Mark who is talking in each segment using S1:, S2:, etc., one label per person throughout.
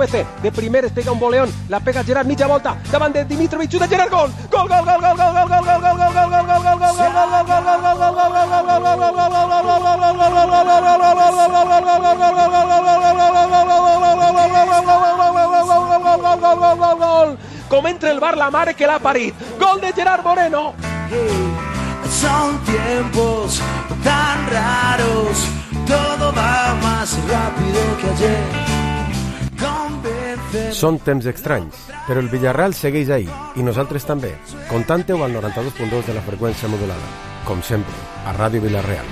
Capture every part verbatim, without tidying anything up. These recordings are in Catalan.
S1: Chukwueze, de primer es pega un boleón, la pega Gerard mitja volta, davant de Dimitrovic, xuta Gerard, gol! Gol, gol, gol, gol, gol, gol, gol, gol, gol, gol, gol, gol, gol, gol, gol, com entra el bar la mare que l'ha parit, gol de Gerard Moreno.
S2: Son tiempos tan raros, todo va más rápido que ayer. Convence...
S3: Són temps estranys, però el Villarreal segueix ahí, i nosaltres també. Contante-ho al noranta-dos punt dos de la freqüència modulada. Com sempre, a Ràdio Villarreal.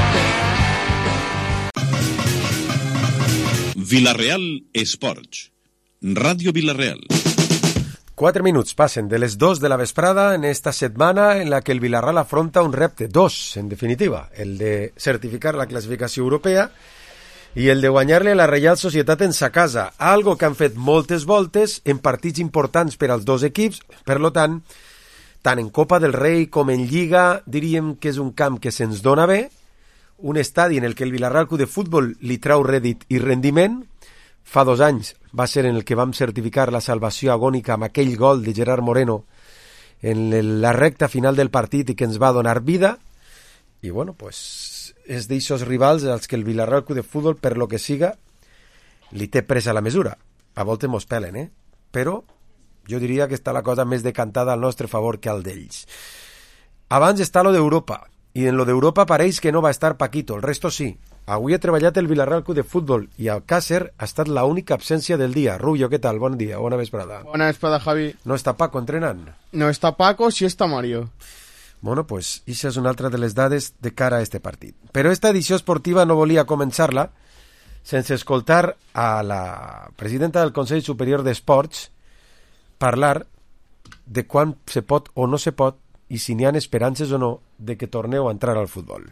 S4: Villarreal Esports. Ràdio Villarreal.
S3: Quatre minuts passen de les dos de la vesprada en esta setmana en la que el Villarreal afronta un repte, dos, en definitiva, el de certificar la classificació europea i el de guanyar-li a la Reial Societat en sa casa, algo que han fet moltes voltes en partits importants per als dos equips, per lo tant, tant en Copa del Rei com en Lliga, diríem que és un camp que se'ns dona bé, un estadi en el que el Villarreal Club de Futbol li trau rèdit i rendiment. Fa dos anys va ser en el que vam certificar la salvació agònica amb aquell gol de Gerard Moreno en la recta final del partit i que ens va donar vida. I bueno, pues és d'eixos rivals als que el Villarreal Club de Futbol, per lo que siga, li té presa la mesura. A voltes mos pelen, eh? Però jo diria que està la cosa més decantada al nostre favor que al d'ells. Abans està lo d'Europa, i en lo d'Europa pareix que no va estar Paquito, el resto sí. Avui ha treballat el Villarreal Club de Futbol i el Càcer ha estat la única absència del dia. Rubio, què tal? Bon dia, bona vesprada.
S5: Bona vesprada, Javi.
S3: No està Paco entrenant?
S5: No està Paco, sí està Mario.
S3: Bueno, pues, ixa és una altra de les dades de cara a este partit. Però esta edició esportiva no volia començar-la sense escoltar a la presidenta del Consell Superior d'Esports parlar de quan se pot o no se pot i si n'hi ha esperances o no de que torneu a entrar al futbol.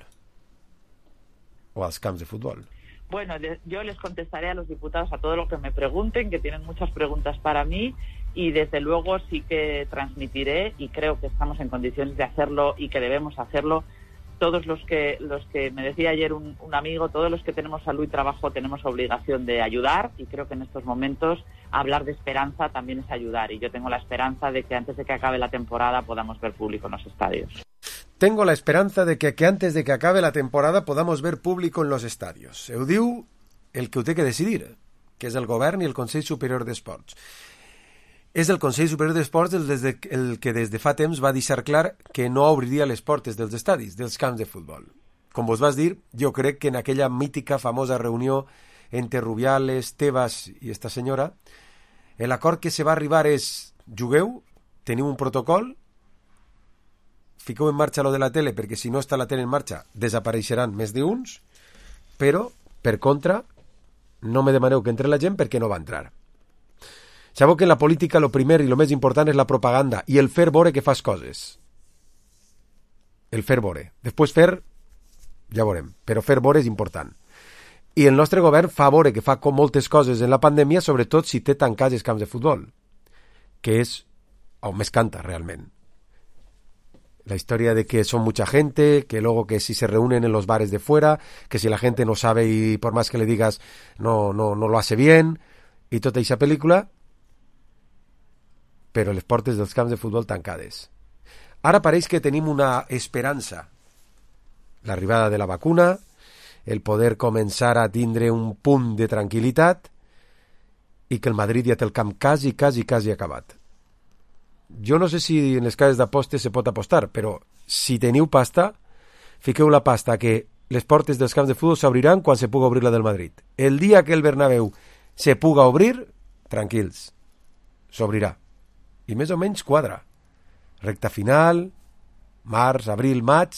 S3: O a los campos de fútbol.
S6: Bueno, yo les contestaré a los diputados a todo lo que me pregunten, que tienen muchas preguntas para mí, y desde luego sí que transmitiré, y creo que estamos en condiciones de hacerlo y que debemos hacerlo. Todos los que los que me decía ayer un, un amigo, todos los que tenemos salud y trabajo tenemos obligación de ayudar, y creo que en estos momentos hablar de esperanza también es ayudar, y yo tengo la esperanza de que antes de que acabe la temporada podamos ver público en los estadios.
S3: Tengo la esperanza de que, que antes de que acabe la temporada podamos ver público en los estadios. Ho diu el que ho té que decidir, que és el govern i el Consell Superior d'Esports. És el Consell Superior d'Esports el, des de, el que des de fa temps va deixar clar que no obriria les portes dels estadis, dels camps de futbol. Com vos vas dir, jo crec que en aquella mítica, famosa reunió entre Rubiales, Tebas i esta senyora, l'acord que se va arribar és jugueu, teniu un protocol, fiqueu en marxa lo de la tele, perquè si no està la tele en marxa desapareixeran més d'uns, però, per contra, no me demaneu que entre la gent perquè no va entrar. Sabeu que en la política lo primer i lo més important és la propaganda i el fer veure que fas coses. El fer veure. Després fer, ja veurem, però fer veure és important. I el nostre govern fa veure que fa com moltes coses en la pandèmia, sobretot si té tancats els camps de futbol, que és on més canta realment. La historia de que son mucha gente, que luego que si se reúnen en los bares de fuera, que si la gente no sabe y por más que le digas no, no, no lo hace bien, y tota esa película, però les portes dels camps de futbol tancades. Ara pareix que tenim una esperança. L'arribada de la vacuna, el poder començar a tindre un punt de tranquil·litat i que el Madrid ja té el camp quasi, quasi, quasi acabat. Jo no sé si en les cases d'apostes se pot apostar, però si teniu pasta, fiqueu la pasta que les portes dels camps de futbol s'obriran quan se puga obrir la del Madrid. El dia que el Bernabéu se puga obrir, tranquils, s'obrirà. I més o menys quadra. Recta final, març, abril, maig,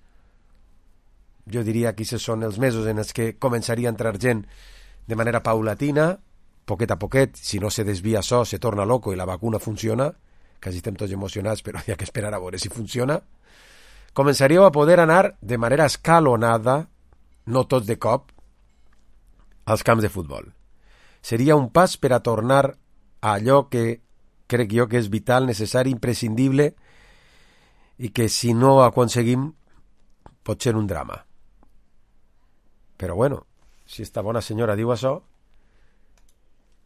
S3: jo diria que aquests són els mesos en els que començaria a entrar gent de manera paulatina, poquet a poquet, si no se desvia això, se torna loco i la vacuna funciona, quasi estem tots emocionats, però hi ha que esperar a veure si funciona, començaríeu a poder anar de manera escalonada, no tots de cop, als camps de futbol. Seria un pas per a tornar a allò que crec jo que és vital, necessari, imprescindible, i que si no aconseguim pot ser un drama. Però bueno, si esta bona senyora diu això,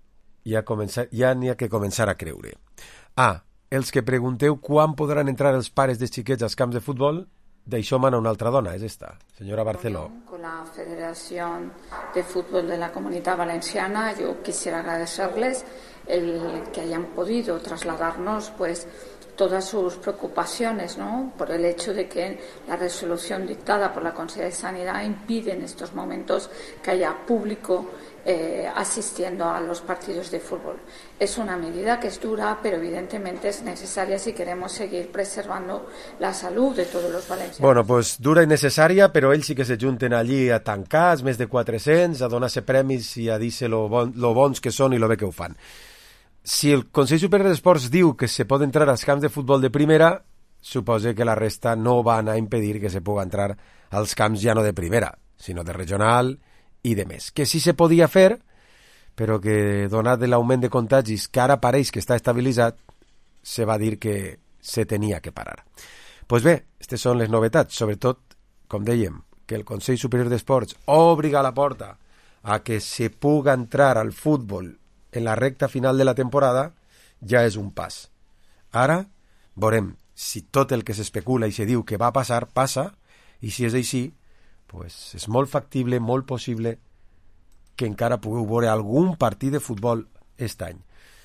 S3: ja, començar, ja n'hi ha que començar a creure. Ah, els que pregunteu quan podran entrar els pares dels xiquets als camps de futbol, d'això mana una altra dona, és esta, senyora Barceló.
S7: Con la Federación de Fútbol de la Comunidad Valenciana, yo quisiera agradecerles el que hayan podido trasladarnos, pues, todas sus preocupaciones, ¿no? Por el hecho de que la resolución dictada por la Consejería de Sanidad impide en estos momentos que haya público eh, asistiendo a los partidos de fútbol. Es una medida que es dura, pero evidentemente es necesaria si queremos seguir preservando la salud de todos los valencianos.
S3: Bueno, pues dura i necessària, però ells sí que se junten allí a tancar, més de quatre-cents, a donar-se premis i a dir-se lo, bon, lo bons que són i lo bé que ho fan. Si el Consell Superior d'Esports diu que se pot entrar als camps de futbol de primera, suposa que la resta no van a impedir que se pugui entrar als camps ja no de primera, sinó de regional i de més. Que sí se podia fer, però que, donat l'augment de contagis que ara pareix que està estabilitzat, se va dir que se tenia que parar. Doncs pues bé, aquestes són les novetats, sobretot, com dèiem, que el Consell Superior d'Esports obriga la porta a que se pugui entrar al futbol en la recta final de la temporada, ja és un pas. Ara veurem si tot el que s'especula i se diu que va passar, passa, i si és així, pues és molt factible, molt possible que encara pugueu veure algun partit de futbol aquest any.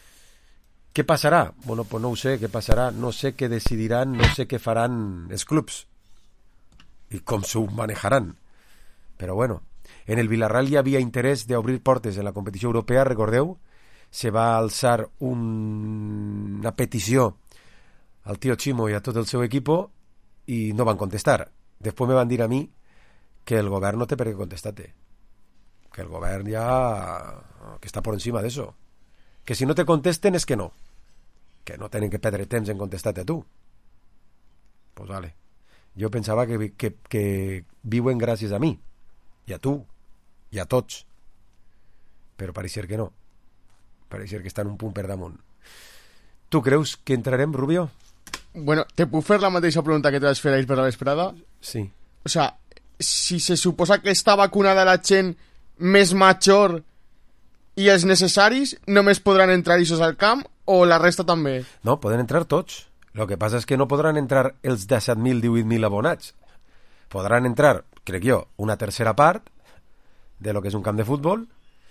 S3: Què passarà? Bueno, pues no ho sé, què passarà? No sé què decidiran, no sé què faran els clubs i com s'ho manejaran. Però bueno, en el Villarreal hi havia interès d'obrir portes en la competició europea, recordeu? Se va alçar un... una petició al tio Chimo i a tot el seu equip i no van contestar. Després me van dir a mi que el govern no té per què contestar-te. Que el govern ja... que està per encima d'això. Que si no te contesten és que no. Que no tenen que perdre temps en contestar-te a tu. Pues vale. Jo pensava que, que, que viuen gràcies a mi. I a tu. I a tots. Però pareixer que no. Pareixer que estan un punt per damunt. Tu creus que entrarem, Rubio?
S5: Bueno, te puc fer la mateixa pregunta que te vas fer ahir per la vesprada?
S3: Sí.
S5: O sea, si se suposa que està vacunada la gent més major i els necessaris, només podran entrar ells al camp o la resta també?
S3: No, poden entrar tots. El que passa és que no podran entrar els disset mil, divuit mil abonats. Podran entrar, crec jo, una tercera part de lo que és un camp de futbol,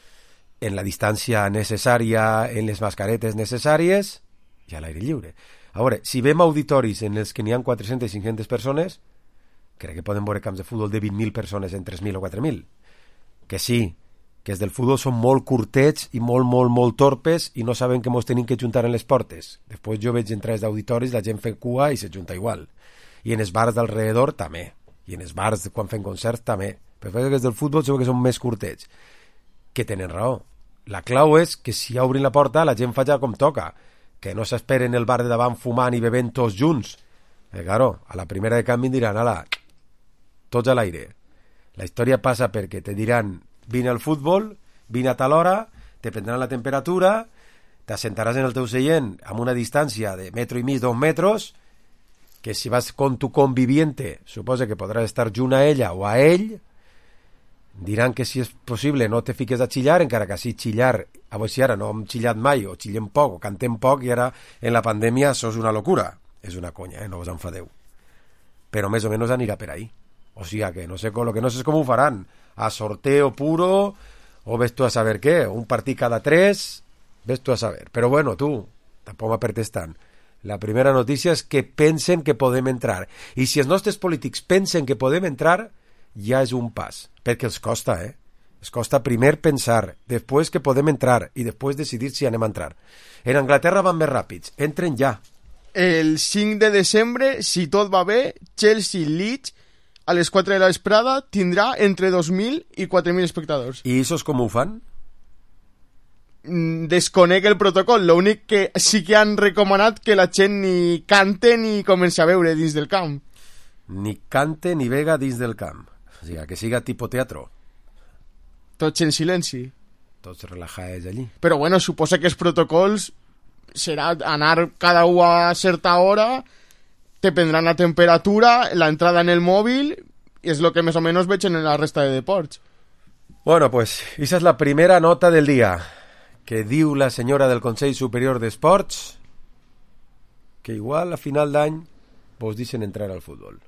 S3: en la distància necessària, en les mascaretes necessàries i a l'aire lliure. A veure, si vem auditoris en els que n'hi ha quatre-centes i cinc-centes persones, crec que poden veure camps de futbol de vint mil persones en tres mil o quatre mil. Que sí, que els del futbol són molt curtets i molt, molt, molt torpes i no saben que mos tenim que juntar en les portes. Després jo veig entrar als auditoris, la gent fent cua i se junta igual. I en els bars d'alrededor també. I en els bars quan fem concerts també. Però que els del futbol segur que són més curtets. Que tenen raó. La clau és que si obrin la porta la gent faci com toca, que no s'esperen el bar de davant fumant i bevent tots junts. Eh, claro, a la primera de canvi diran, ala, tots a l'aire. La història passa perquè te diran, vine al futbol, vine a tal hora, te prendran la temperatura, t'assentaràs en el teu seient amb una distància de metro i mig, dos metres, que si vas con tu conviviente, suposa que podràs estar junt a ella o a ell, diran que si és possible no te fiques a xillar, encara que si xillar, a veure si ara no hem xillat mai, o xillem poc, o cantem poc, i ara en la pandèmia això és una locura. És una conya, eh? No us enfadeu. Però més o menys anirà per ahí. O sigui que no sé, lo que no sé és com ho faran. A sorteo puro, o ves tu a saber què, un partit cada tres, ves tu a saber. Però bueno, tu, tampoc m'apertes tant. La primera notícia és que pensen que podem entrar. I si els nostres polítics pensen que podem entrar, ja és un pas, perquè els costa, eh? Es costa primer pensar, després que podem entrar i després decidir si anem a entrar. En Anglaterra van més ràpids, entren ja.
S5: El cinc de desembre, si tot va bé, Chelsea-Leeds a les quatre de la vesprada tindrà entre dos mil i quatre mil espectadors.
S3: I això com ho fan?
S5: Desconec el protocol, l'únic que sí que han recomanat que la gent ni cante ni comenci a veure dins del camp.
S3: Ni cante ni vega dins del camp. O sigui, que siga tipo teatro.
S5: Tots en silenci.
S3: Tots relajats allí.
S5: Però bueno, suposa que els protocols serà anar cada un a certa hora, te prendran la temperatura, la entrada en el mòbil, i és el que més o menys veig en la resta de deports.
S3: Bueno, pues, esa és la primera nota del dia. que diu la senyora del Consell Superior d'Esports que igual a final d'any vos deixen entrar al futbol.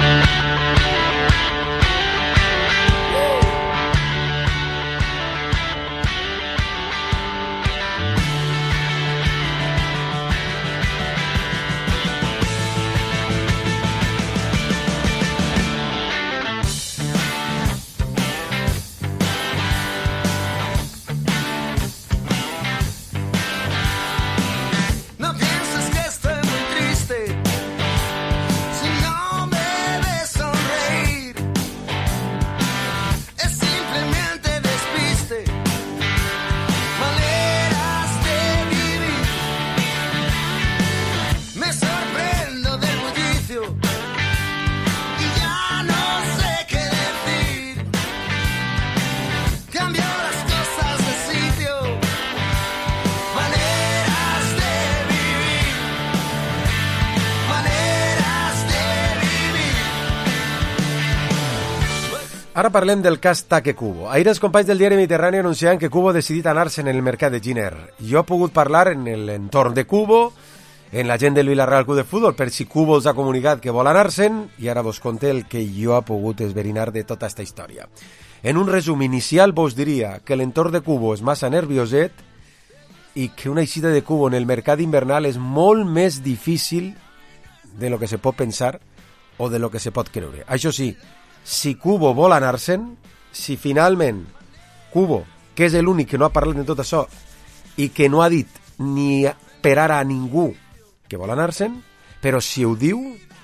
S3: Ara parlem del cas Take Kubo. Ahir els companys del diari Mediterrani anunciaven que Kubo ha decidit anar-se en el mercat de Giner. Jo he pogut parlar en l'entorn de Kubo, en la gent del Villarreal Club de Futbol, per si Kubo els ha comunicat que vol anar-se'n, i ara vos conté el que jo he pogut esverinar de tota aquesta història. En un resum inicial vos diria que l'entorn de Kubo és massa nervioset i que una eixida de Kubo en el mercat invernal és molt més difícil de lo que se pot pensar o de lo que se pot creure. Això sí, si Kubo vol anar-se'n, si finalment Kubo, que és l'únic que no ha parlat de tot això i que no ha dit ni per ara a ningú que vol anar-se'n, però si ho diu,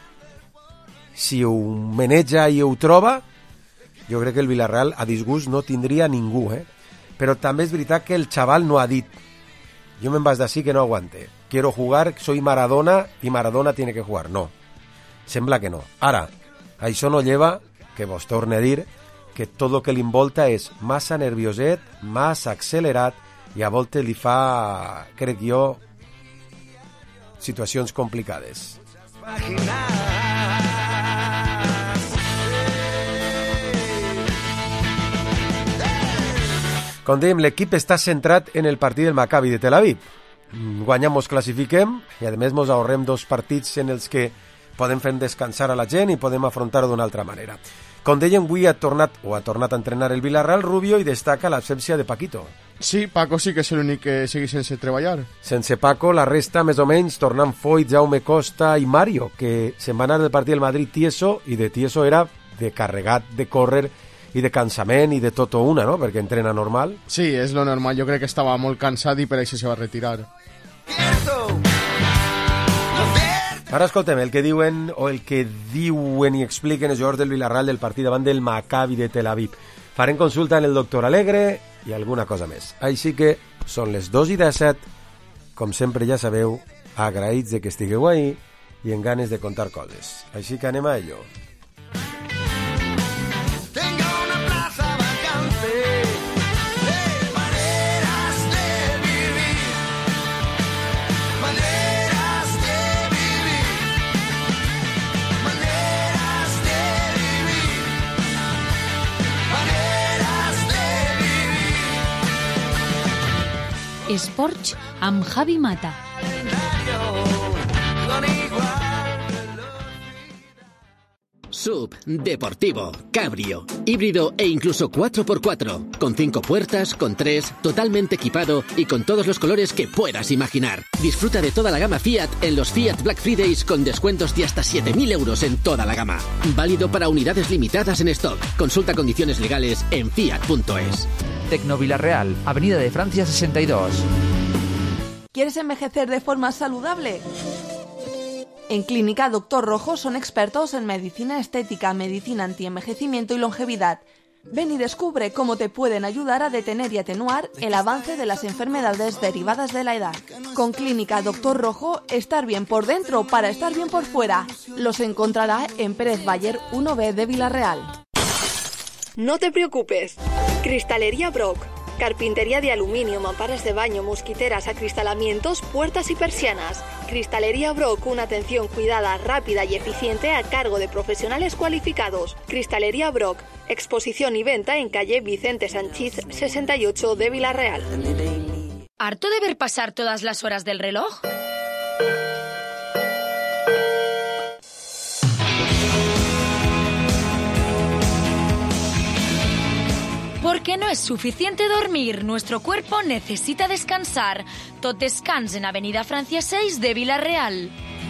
S3: si ho maneja i ho troba, jo crec que el Villarreal a disgust no tindria ningú, eh? Però també és veritat que el xaval no ha dit jo me'n vaig d'ací que no aguante, quiero jugar, soy Maradona y Maradona tiene que jugar. No, sembla que no. Ara, això no lleva que vos torne a dir que tot el que li envolta és massa nervioset, massa accelerat, i a voltes li fa, crec jo, situacions complicades. Com dèiem, l'equip està centrat en el partit del Maccabi de Tel Aviv. Guanyam, mos classifiquem, i a més mos ahorrem dos partits en els que podem fer descansar a la gent i podem afrontar-ho d'una altra manera. Com dèiem, avui ha tornat o ha tornat a entrenar el Villarreal Rubio i destaca l'absència de Paquito.
S5: Sí, Paco sí que és l'únic que segueix sense treballar.
S3: Sense Paco, la resta, més o menys, tornant Foyt, Jaume Costa i Mario, que se'n van anar del partit del Madrid tieso, i de tieso era de carregat de córrer i de cansament i de tot o una, no?, perquè entrena normal.
S5: Sí, és lo normal. Jo crec que estava molt cansat i per això se va retirar.
S3: Ara escoltem el que diuen o el que diuen i expliquen els jugadors del Villarreal del partit davant del Maccabi de Tel Aviv. Farem consulta en el doctor Alegre i alguna cosa més. Així que són les dos i disset, com sempre ja sabeu, agraïts de que estigueu ahí i en ganes de contar coses. Així que anem a ello.
S8: Esports amb Javi Mata.
S9: Sub, deportivo, cabrio, híbrido e incluso cuatro por cuatro, con cinco puertas, con tres, totalmente equipado y con todos los colores que puedas imaginar. Disfruta de toda la gama Fiat en los Fiat Black Fridays con descuentos de hasta siete mil euros en toda la gama. Válido para unidades limitadas en stock. Consulta condiciones legales en fiat punto es.
S10: Tecno Villarreal, Avenida de Francia sesenta y dos.
S11: ¿Quieres envejecer de forma saludable? En Clínica Doctor Rojo son expertos en medicina estética, medicina antienvejecimiento y longevidad. Ven y descubre cómo te pueden ayudar a detener y atenuar el avance de las enfermedades derivadas de la edad. Con Clínica Doctor Rojo, estar bien por dentro para estar bien por fuera. Los encontrará en Pérez Bayer uno B de Villarreal.
S12: No te preocupes. Cristalería Brock. Carpintería de aluminio, mamparas de baño, mosquiteras, acristalamientos, puertas y persianas. Cristalería Brock, una atención cuidada, rápida y eficiente a cargo de profesionales cualificados. Cristalería Brock, exposición y venta en calle Vicente Sanchís sesenta y ocho de Villarreal.
S13: ¿Harto de ver pasar todas las horas del reloj? Porque no es suficiente dormir, nuestro cuerpo necesita descansar. Tot descans en Avenida Francia seis de Vila-real.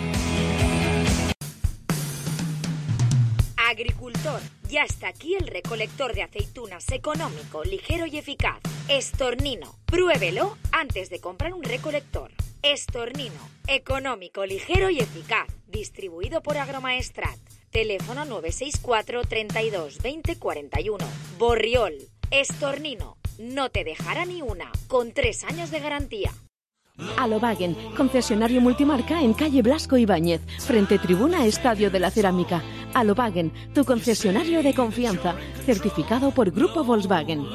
S14: Agricultor, ya está aquí el recolector de aceitunas económico, ligero y eficaz. Estornino, pruébelo antes de comprar un recolector. Estornino, económico, ligero y eficaz. Distribuido por Agromaestrat. Teléfono nueve seis cuatro, treinta y dos, veinte, cuarenta y uno. Borriol, Estornino, no te dejará ni una, con tres años de garantía.
S15: Alobagen, concesionario multimarca en calle Blasco Ibáñez, frente tribuna Estadio de la Cerámica. Alobagen, tu concesionario de confianza, certificado por Grupo Volkswagen.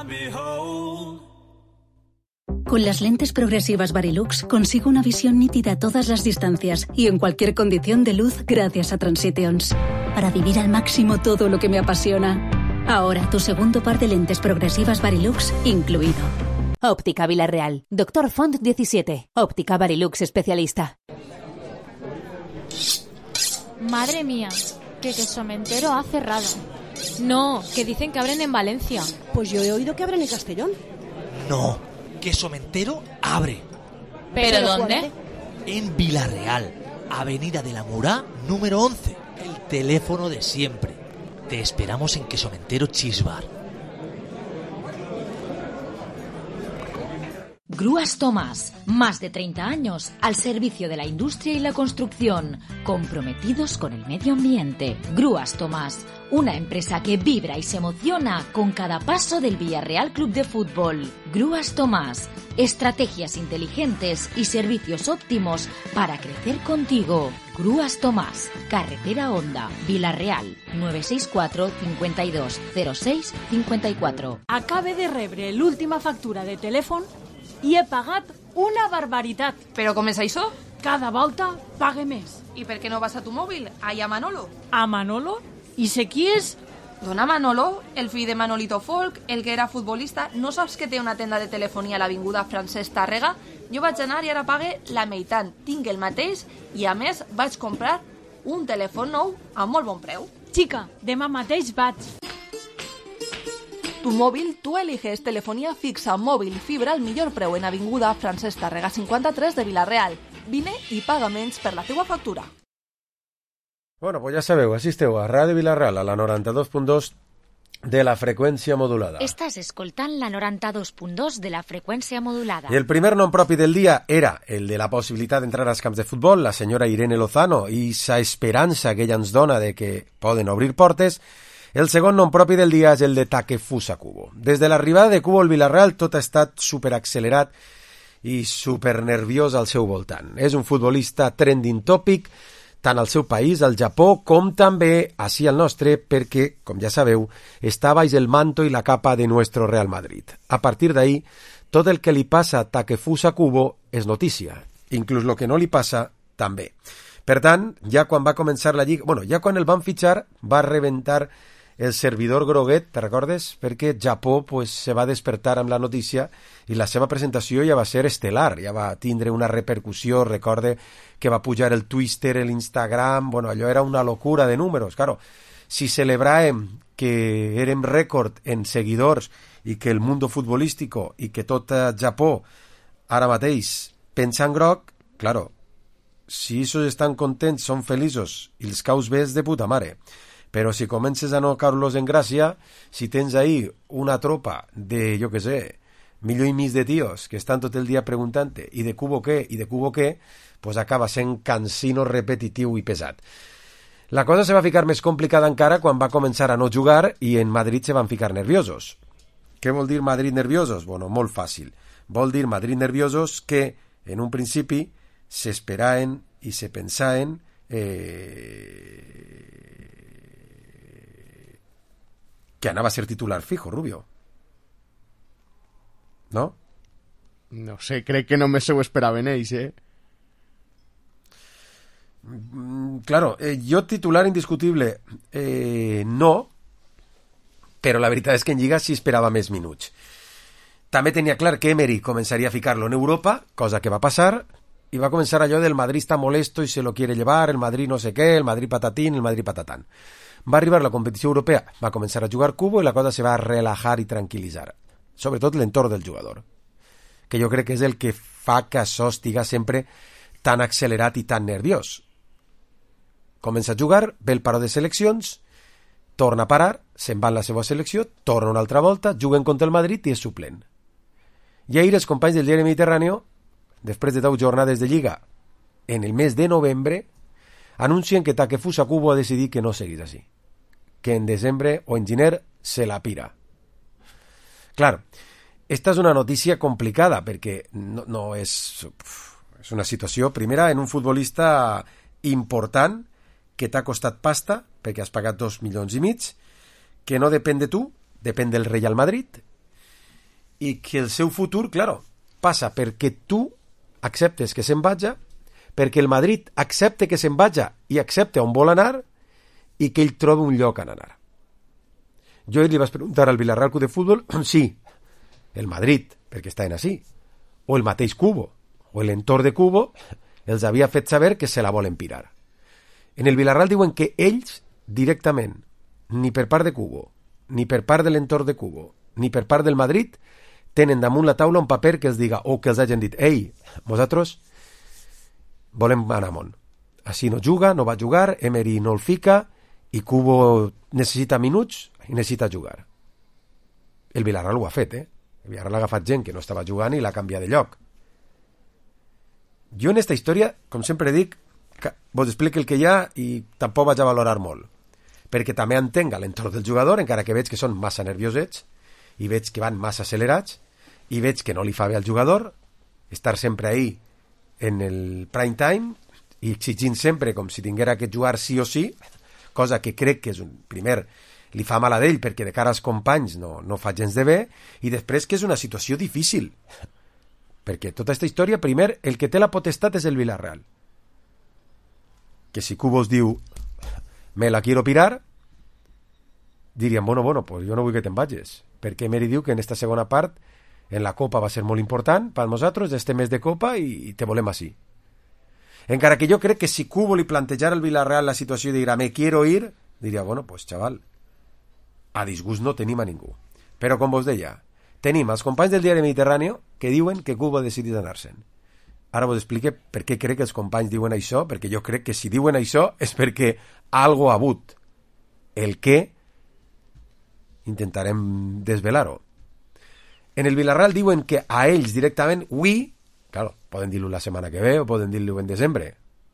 S16: Con las lentes progresivas Varilux consigo una visión nítida a todas las distancias y en cualquier condición de luz gracias a Transitions, para vivir al máximo todo lo que me apasiona. Ahora tu segundo par de lentes progresivas Varilux incluido.
S17: Óptica Vila-real. Doctor Font diecisiete. Óptica Varilux especialista.
S18: Madre mía, que Quesomentero ha cerrado. No, que dicen que abren en Valencia.
S19: Pues yo he oído que abren en Castellón.
S20: No, Quesomentero abre.
S18: ¿Pero dónde?
S20: En Vila-real, Avenida de la Murá, número once. El teléfono de siempre. Te esperamos en Quesomentero Cheese Bar.
S13: Grúas Tomás, más de treinta años al servicio de la industria y la construcción, comprometidos con el medio ambiente. Grúas Tomás, una empresa que vibra y se emociona con cada paso del Villarreal Club de Fútbol. Grúas Tomás, estrategias inteligentes y servicios óptimos para crecer contigo. Grúas Tomás, carretera Honda, Vila-real, nueve seis cuatro, cincuenta y dos, cero seis, cincuenta y cuatro.
S18: Acabe de rebre l'última factura de telèfon i he pagat una barbaritat.
S11: ¿Pero com és això?
S18: Cada volta pague més.
S11: ¿Y por qué no vas a tu móvil? Ahí a Manolo.
S18: ¿A Manolo? ¿Y sé qui és?
S11: Dona Manolo, el fill de Manolito Folk, el que era futbolista. No saps que té una tenda de telefonia a l'avinguda Francesc Tàrrega? Jo vaig anar i ara pague la meitat. Tinc el mateix i, a més, vaig comprar un telèfon nou a molt bon preu.
S18: Chica, demà mateix vaig.
S11: Tu móvil, tú eliges telefonía fixa, móvil, fibra al millor preu en avinguda Francesc Tàrrega cinquanta-tres de Vila-real. Vine i paga menys per la teua factura.
S3: Bueno, pues ja sabeu, assisteu a Ràdio Vila-real a la noranta-dos punt dos de la freqüència modulada.
S13: Estàs escoltant la noranta-dos punt dos de la freqüència modulada.
S3: I el primer nom propi del dia era el de la possibilitat d'entrar als camps de futbol, la senyora Irene Lozano, i sa esperança que ella ens dona de que poden obrir portes. El segon nom propi del dia és el de Takefusa Kubo. Des de l'arribada de Kubo al Villarreal tot ha estat superaccelerat i supernerviós al seu voltant. És un futbolista trending topic tant al seu país, al Japó, com també així al nostre, perquè, com ja sabeu, està baix el manto i la capa de nuestro Real Madrid. A partir d'ahí, tot el que li passa a Takefusa Kubo és notícia. Inclús el que no li passa, també. Per tant, ja quan va començar la lliga... Bueno, ja quan el van fitxar, va rebentar el servidor groguet, te recordes? Perquè Japó pues, se va despertar amb la notícia i la seva presentació ja va ser estel·lar, ja va tindre una repercussió, recorde que va pujar el Twitter, l'Instagram, bueno, allò era una locura de números, claro. Si celebràvem que érem rècord en seguidors i que el mundo futbolístico i que tot Japó ara mateix pensa en groc, claro, si ells estan contents, són feliços i els caus bé de puta mare. Però si comences a no caure-los en gràcia, si tens ahí una tropa de, jo què sé, milió i mig de tios que estan tot el dia preguntant-te i de cubo què, i de cubo què, pues acaba sent cansino, repetitiu i pesat. La cosa se va ficar més complicada encara quan va començar a no jugar i en Madrid se van ficar nerviosos. Què vol dir Madrid nerviosos? Bueno, molt fàcil. Vol dir Madrid nerviosos que, en un principi, s'esperaven i se pensaven eh, que anava a ser titular fijo, Rubio. ¿No?
S5: No sé, crec que només se ho esperaven ells, eh?
S3: Mm, claro, eh, jo titular indiscutible eh, no, però la veritat és que en Lliga sí esperava més minuts. També tenia clar que Emery començaria a ficar-lo en Europa, cosa que va passar, i va començar allò del Madrid està molesto i se lo quiere llevar, el Madrid no sé què, el Madrid patatín, el Madrid patatán. Va arribar la competició europea, va començar a jugar Cubo i la cosa se va relajar i tranquil·litzar. Sobretot l'entorn del jugador, que jo crec que és el que fa que això estiga sempre tan accelerat i tan nerviós. Comença a jugar, ve el paró de seleccions, torna a parar, se'n va en la seva selecció, torna una altra volta, juguen contra el Madrid i és suplent. I ahir els companys del diari Mediterrani, després de deu jornades de Lliga, en el mes de novembre, anuncien que Takefusa Kubo ha decidit que no seguís així, que en desembre o en gener se la pira. Clar, esta és una notícia complicada perquè no, no és, és una situació, primera, en un futbolista important que t'ha costat pasta perquè has pagat dos milions i mig, que no depèn de tu, depèn del Real Madrid, i que el seu futur, claro, passa perquè tu acceptes que se'n vaja, perquè el Madrid accepte que se'n vaja i accepte on vol anar i que ell trobi un lloc on anar. Jo li vaig preguntar al Villarreal Club de Futbol sí, el Madrid, perquè estaven així, o el mateix Cubo, o l'entorn de Cubo, els havia fet saber que se la volen pirar. En el Villarreal diuen que ells, directament, ni per part de Cubo, ni per part de l'entorn de Cubo, ni per part del Madrid, tenen damunt la taula un paper que els diga, o que els hagin dit, ei, vosaltres volem anar amunt. Així no juga, no va jugar, Emery no el fica, i Cubo necessita minuts i necessita jugar. El Villarreal ho ha fet, eh? El Villarreal ha agafat gent que no estava jugant i l'ha canviat de lloc. Jo en esta història, com sempre dic, vos explico el que hi ha i tampoc vaig a valorar molt, perquè també entenc a l'entorn del jugador, encara que veig que són massa nerviosets i veig que van massa accelerats i veig que no li fa bé al jugador estar sempre ahí en el prime time i exigint sempre com si tinguera que jugar sí o sí, cosa que crec que és un primer li fa mal a d'ell perquè de cara als companys no, no fa gens de bé, i després que és una situació difícil perquè tota aquesta història, primer, el que té la potestat és el Villarreal, que si Cubos diu me la quiero pirar, diríem, bueno, bueno, pues jo no vull que te'n vagis, perquè Emery diu que en esta segona part en la Copa va ser molt important per nosaltres, este mes de Copa, i, i te volem així. Encara que jo crec que si Cubo li plantejara al Villarreal la situació i dirà, me quiero ir, diria, bueno, pues chaval, a disgust no tenim a ningú. Però com vos deia, tenim els companys del diari Mediterrani que diuen que Cubo ha decidit anar-se'n. Ara vos explique per què crec que els companys diuen això, perquè jo crec que si diuen això és perquè algo ha hagut. El què intentarem desvelar-ho. En el Villarreal diuen que a ells directament, ui, claro, poden dir-lo la setmana que ve o poden dir-lo en desembre.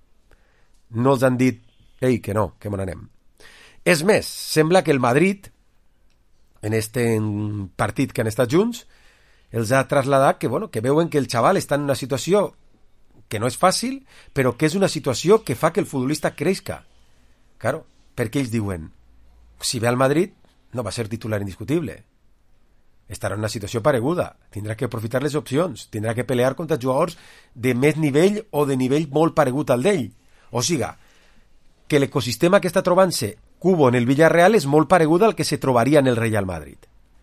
S3: No els han dit, ei, que no, que me n'anem. És més, sembla que el Madrid, en este partit que han estat junts, els ha traslladat que, bueno, que veuen que el xaval està en una situació que no és fàcil, però que és una situació que fa que el futbolista creixca. Claro, perquè ells diuen, si ve al Madrid, no va ser titular indiscutible. Estarà en una situació pareguda, tindrà que aprofitar les opcions, tindrà que pelear contra jugadors de més nivell o de nivell molt paregut al d'ell. O siga, que l'ecosistema que està trobant-se Cubo en el Villarreal és molt paregut al que se trobaria en el Real Madrid.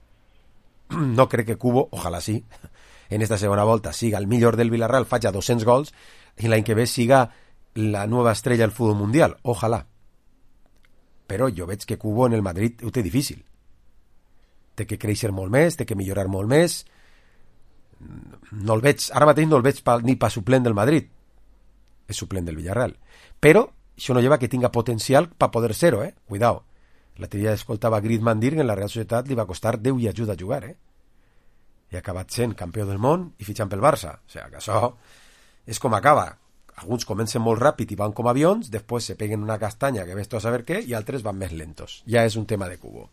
S3: No crec que Cubo, ojalà sí, en esta segona volta siga el millor del Villarreal, faci dos-cents gols, i l'any que ve siga la nova estrella del futbol mundial, ojalà. Però jo veig que Cubo en el Madrid ho té difícil. Té que créixer molt més, té que millorar molt més. No el veig, ara mateix no el veig pa, ni pa suplent del Madrid. És suplent del Villarreal. Però això no lleva que tinga potencial per poder ser-ho, eh? Cuidao. L'altre dia escoltava Griezmann dir que en la Real Societat li va costar deu i ajuda a jugar, eh? I ha acabat sent campió del món i fitxant pel Barça. O sigui, que això és com acaba. Alguns comencen molt ràpid i van com avions, després se peguen una castanya que ves tu a saber què, i altres van més lentos. Ja és un tema de Cubo.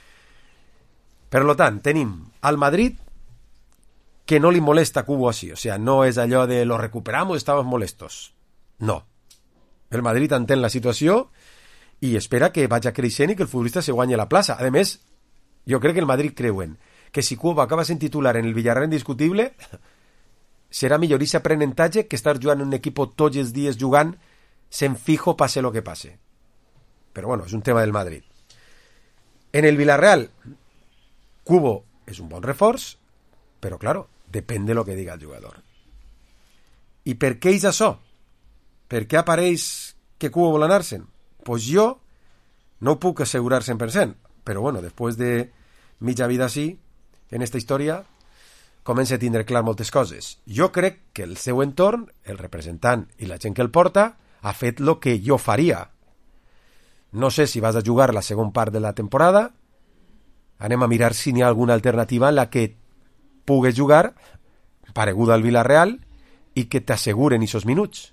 S3: Per lo tant, tenim al Madrid que no li molesta Cubo així. O sigui, no és allò de lo recuperamos, estamos molestos. No. El Madrid entén la situació i espera que vagi creixent i que el futbolista se guanyi la plaça. A més, jo crec que el Madrid creuen que si Cubo acaba sent titular en el Villarreal indiscutible, serà millor ese aprenentatge que estar jugant en un equip tots els dies jugant sent fijo passe lo que passe. Però bueno, és un tema del Madrid. En el Villarreal, Cubo és un bon reforç, però, claro, depèn de lo que diga el jugador. I per què és això? Per què apareix que Cubo vol anar-se'n? Pues jo no ho puc assegurar cent per cent, però bueno, després de mitja vida així, en esta història, comença a tindre clar moltes coses. Jo crec que el seu entorn, el representant i la gent que el porta, ha fet el que jo faria. No sé si vas a jugar la segona part de la temporada, anem a mirar si n'hi ha alguna alternativa en la que pugues jugar pareguda al Villarreal i que t'asseguren aquests minuts.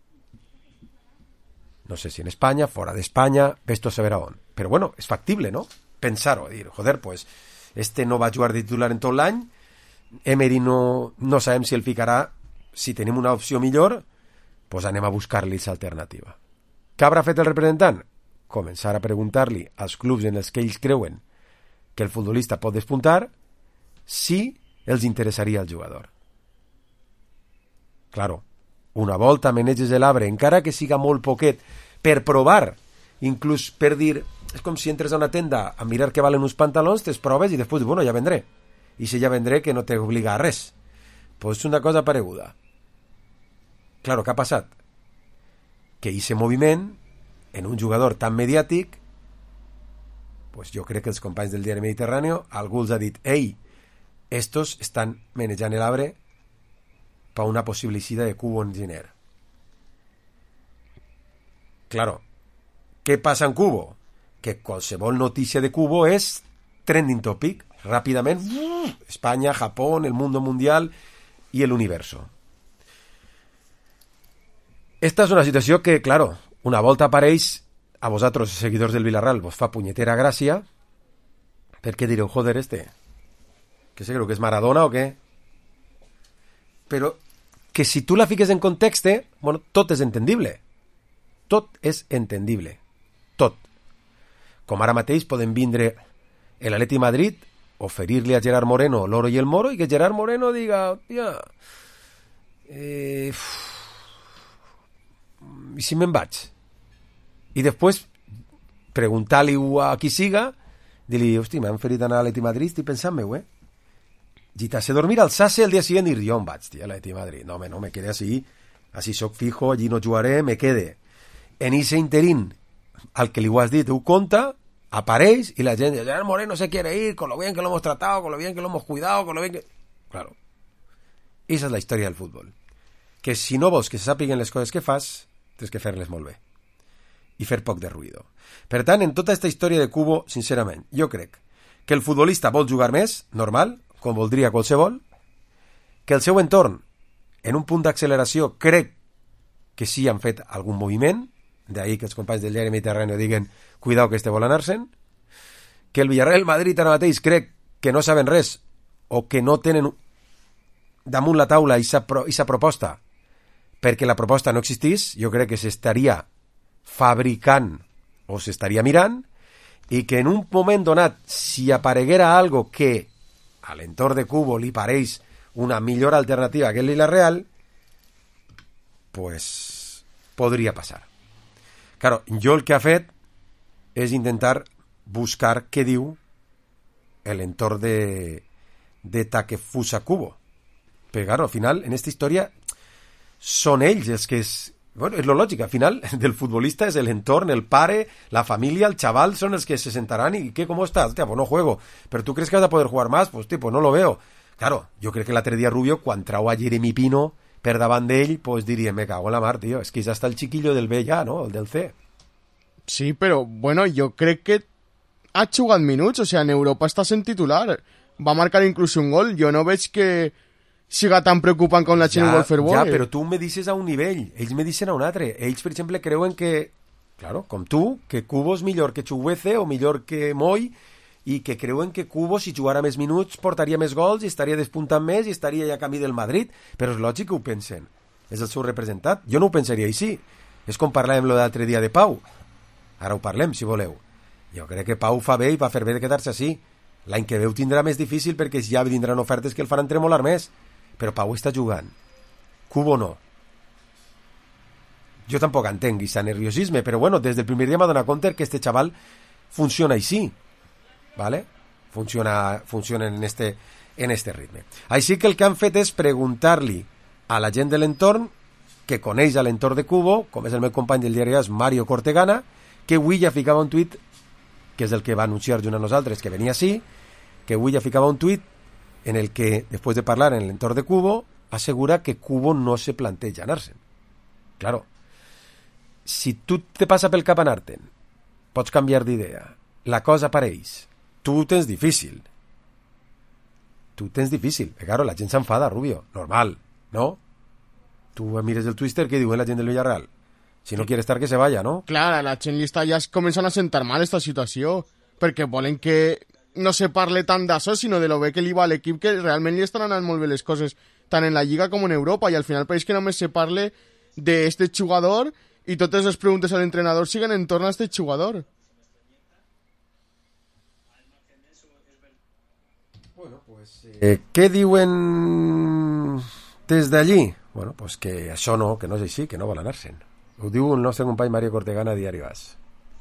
S3: No sé si en Espanya, fora d'Espanya, ves-tu a saber on. Però bueno, és factible, no? Pensar-ho, dir, joder, pues, este no va jugar de titular en tot l'any, Emery no, no sabem si el ficarà, si tenim una opció millor, pues anem a buscar-li aquesta alternativa. Què haurà fet el representant? Començar a preguntar-li als clubs en els que ells creuen que el futbolista pot despuntar si els interessaria el jugador. Claro, una volta maneges l'arbre, encara que siga molt poquet, per provar, inclús per dir, és com si entres a una tenda a mirar què valen uns pantalons, te'ls proves i després, bueno, ja vendré. I si ja vendré, que no t'obliga a res. Pues és una cosa pareguda. Claro, què ha passat? Que aquest moviment, en un jugador tan mediàtic, pues jo crec que els companys del diari Mediterrani, algú els ha dit, ei, estos estan manejant l'arbre per una possible eixida de Cubo en gener. Claro, què passa en Cubo? Que qualsevol notícia de Cubo és trending topic, ràpidament, Espanya, Japó, el mundo mundial i l'universo. Esta és una situació que, claro, una volta apareix a vosaltres, seguidors del Villarreal, vos fa punyetera gràcia, perquè direu, joder, este, que sé, creu que és Maradona o què? Però que si tu la fiques en context, bueno, tot és entendible. Tot és entendible. Tot. Com ara mateix podem vindre l'Atleti Madrid, oferir-li a Gerard Moreno l'oro i el moro, i que Gerard Moreno diga, hòstia, eh, i si me'n vaig? I després preguntar-li-ho a qui siga, dir-li, hosti, m'han oferit anar a l'Atleti Madrid, estic pensant-me-ho, eh? Gitarse dormir al Sase el dia siguiente y yo vaig, tío, a l'Atleti Madrid. No, me, no, me quedé así, así soc fijo, allí no jugaré, me quede. En ese interín, al que li ho has dit, ho conta, apareix y la gent dice, el Moreno se quiere ir, con lo bien que lo hemos tratado, con lo bien que lo hemos cuidado, con lo bien que... Claro. Esa és la història del futbol. Que si no vols que se sàpiguen les coses que fas, tens que fer-les molt bé. I fer poc de ruïdo. Per tant, en tota aquesta història de Cubo, sincerament, jo crec que el futbolista vol jugar més, normal, com voldria qualsevol, que el seu entorn, en un punt d'acceleració, crec que sí han fet algun moviment, d'ahir que els companys del diari Mediterrani diguen cuidao que este vol anar-se'n, que el Villarreal Madrid ara mateix crec que no saben res o que no tenen damunt la taula aquesta pro, proposta perquè la proposta no existís, jo crec que s'estaria fabricant o s'estaria mirant, i que en un moment donat, si apareguera algo que a l'entorn de Cubo li pareix una millor alternativa que el Villarreal, pues podria passar. Claro, jo el que ha fet és intentar buscar què diu l'entorn de, de Takefusa Cubo. Però, claro, al final, en esta història, són ells els que és... Bueno, és lo lògic, al final, del futbolista és l'entorn, el pare, la família, el chaval, són els que se sentaran i, ¿qué, cómo estás? Hostia, pues no juego. ¿Pero tú crees que vas a poder jugar más? Pues, tío, pues no lo veo. Claro, jo crec que l'altre dia Rubio, quan trau a Jeremy Pino per davant d'ell, pues diria, me cago en la mar, tío, és que ja està el chiquillo del B ja, ¿no? El del C.
S5: Sí, però, bueno, jo crec que ha jugat minuts, o sea, en Europa està sent titular. Va marcar inclús un gol. Jo no veig que siga tan preocupant com la gent
S3: ja,
S5: vol fer veure.
S3: Ja, però tu me dices a un nivell, ells me dicen a un altre. Ells, per exemple, creuen que, claro, com tu, que Cubo és millor que Chukwueze o millor que Moy, i que creuen que Cubo, si jugara més minuts, portaria més gols i estaria despuntant més i estaria ja a camí del Madrid. Però és lògic que ho pensen. És el seu representat. Jo no ho pensaria així. És com parlàvem lo l'altre dia de Pau. Ara ho parlem, si voleu. Jo crec que Pau fa bé i va fer bé de quedar-se així. L'any que ve ho tindrà més difícil perquè ja vindran ofertes que el faran tremolar més. Però Pau està jugant. Cubo no. Jo tampoc entenc aquest nerviosisme, però bueno, des del primer dia m'ha donat compte que este xaval funciona així. ¿Vale? Funciona, funciona en este, en este ritme. Així que el que han fet és preguntar-li a la gent de l'entorn, que coneix a l'entorn de Cubo, com és el meu company del diari As, Mario Cortegana, que avui ja ficava un tuit, que és el que va anunciar junt a nosaltres, que venia així, que avui ja ficava un tuit en el que, després de parlar en l'entorn de Cubo, assegura que Cubo no se planteja anar-se'n. Claro, si tu te passa pel cap anar-te'n, pots canviar d'idea, la cosa apareix, tu ho tens difícil. Tu tens difícil. Eh, claro, la gent s'enfada, Rubio. Normal, ¿no? Tu mires el Twitter, què diuen la gent del Villarreal? Si no quiere estar, que se vaya, ¿no?
S5: Clar, a la gent li està ja començant a sentar mal esta situació, perquè volen que no se parle tant d'això, sinó de lo bé que li va a l'equip, que realment li estan anant molt bé les coses, tant en la Lliga com en Europa, i al final pareix que només se parle d'este jugador i totes les preguntes a l'entrenador siguen en torno a este jugador.
S3: Bueno, pues... Eh, què diuen des d'allí? Bueno, pues que això no, que no és així, que no vol anar-se'n. Ho diu el nostre company Mario Cortegana, Diario As.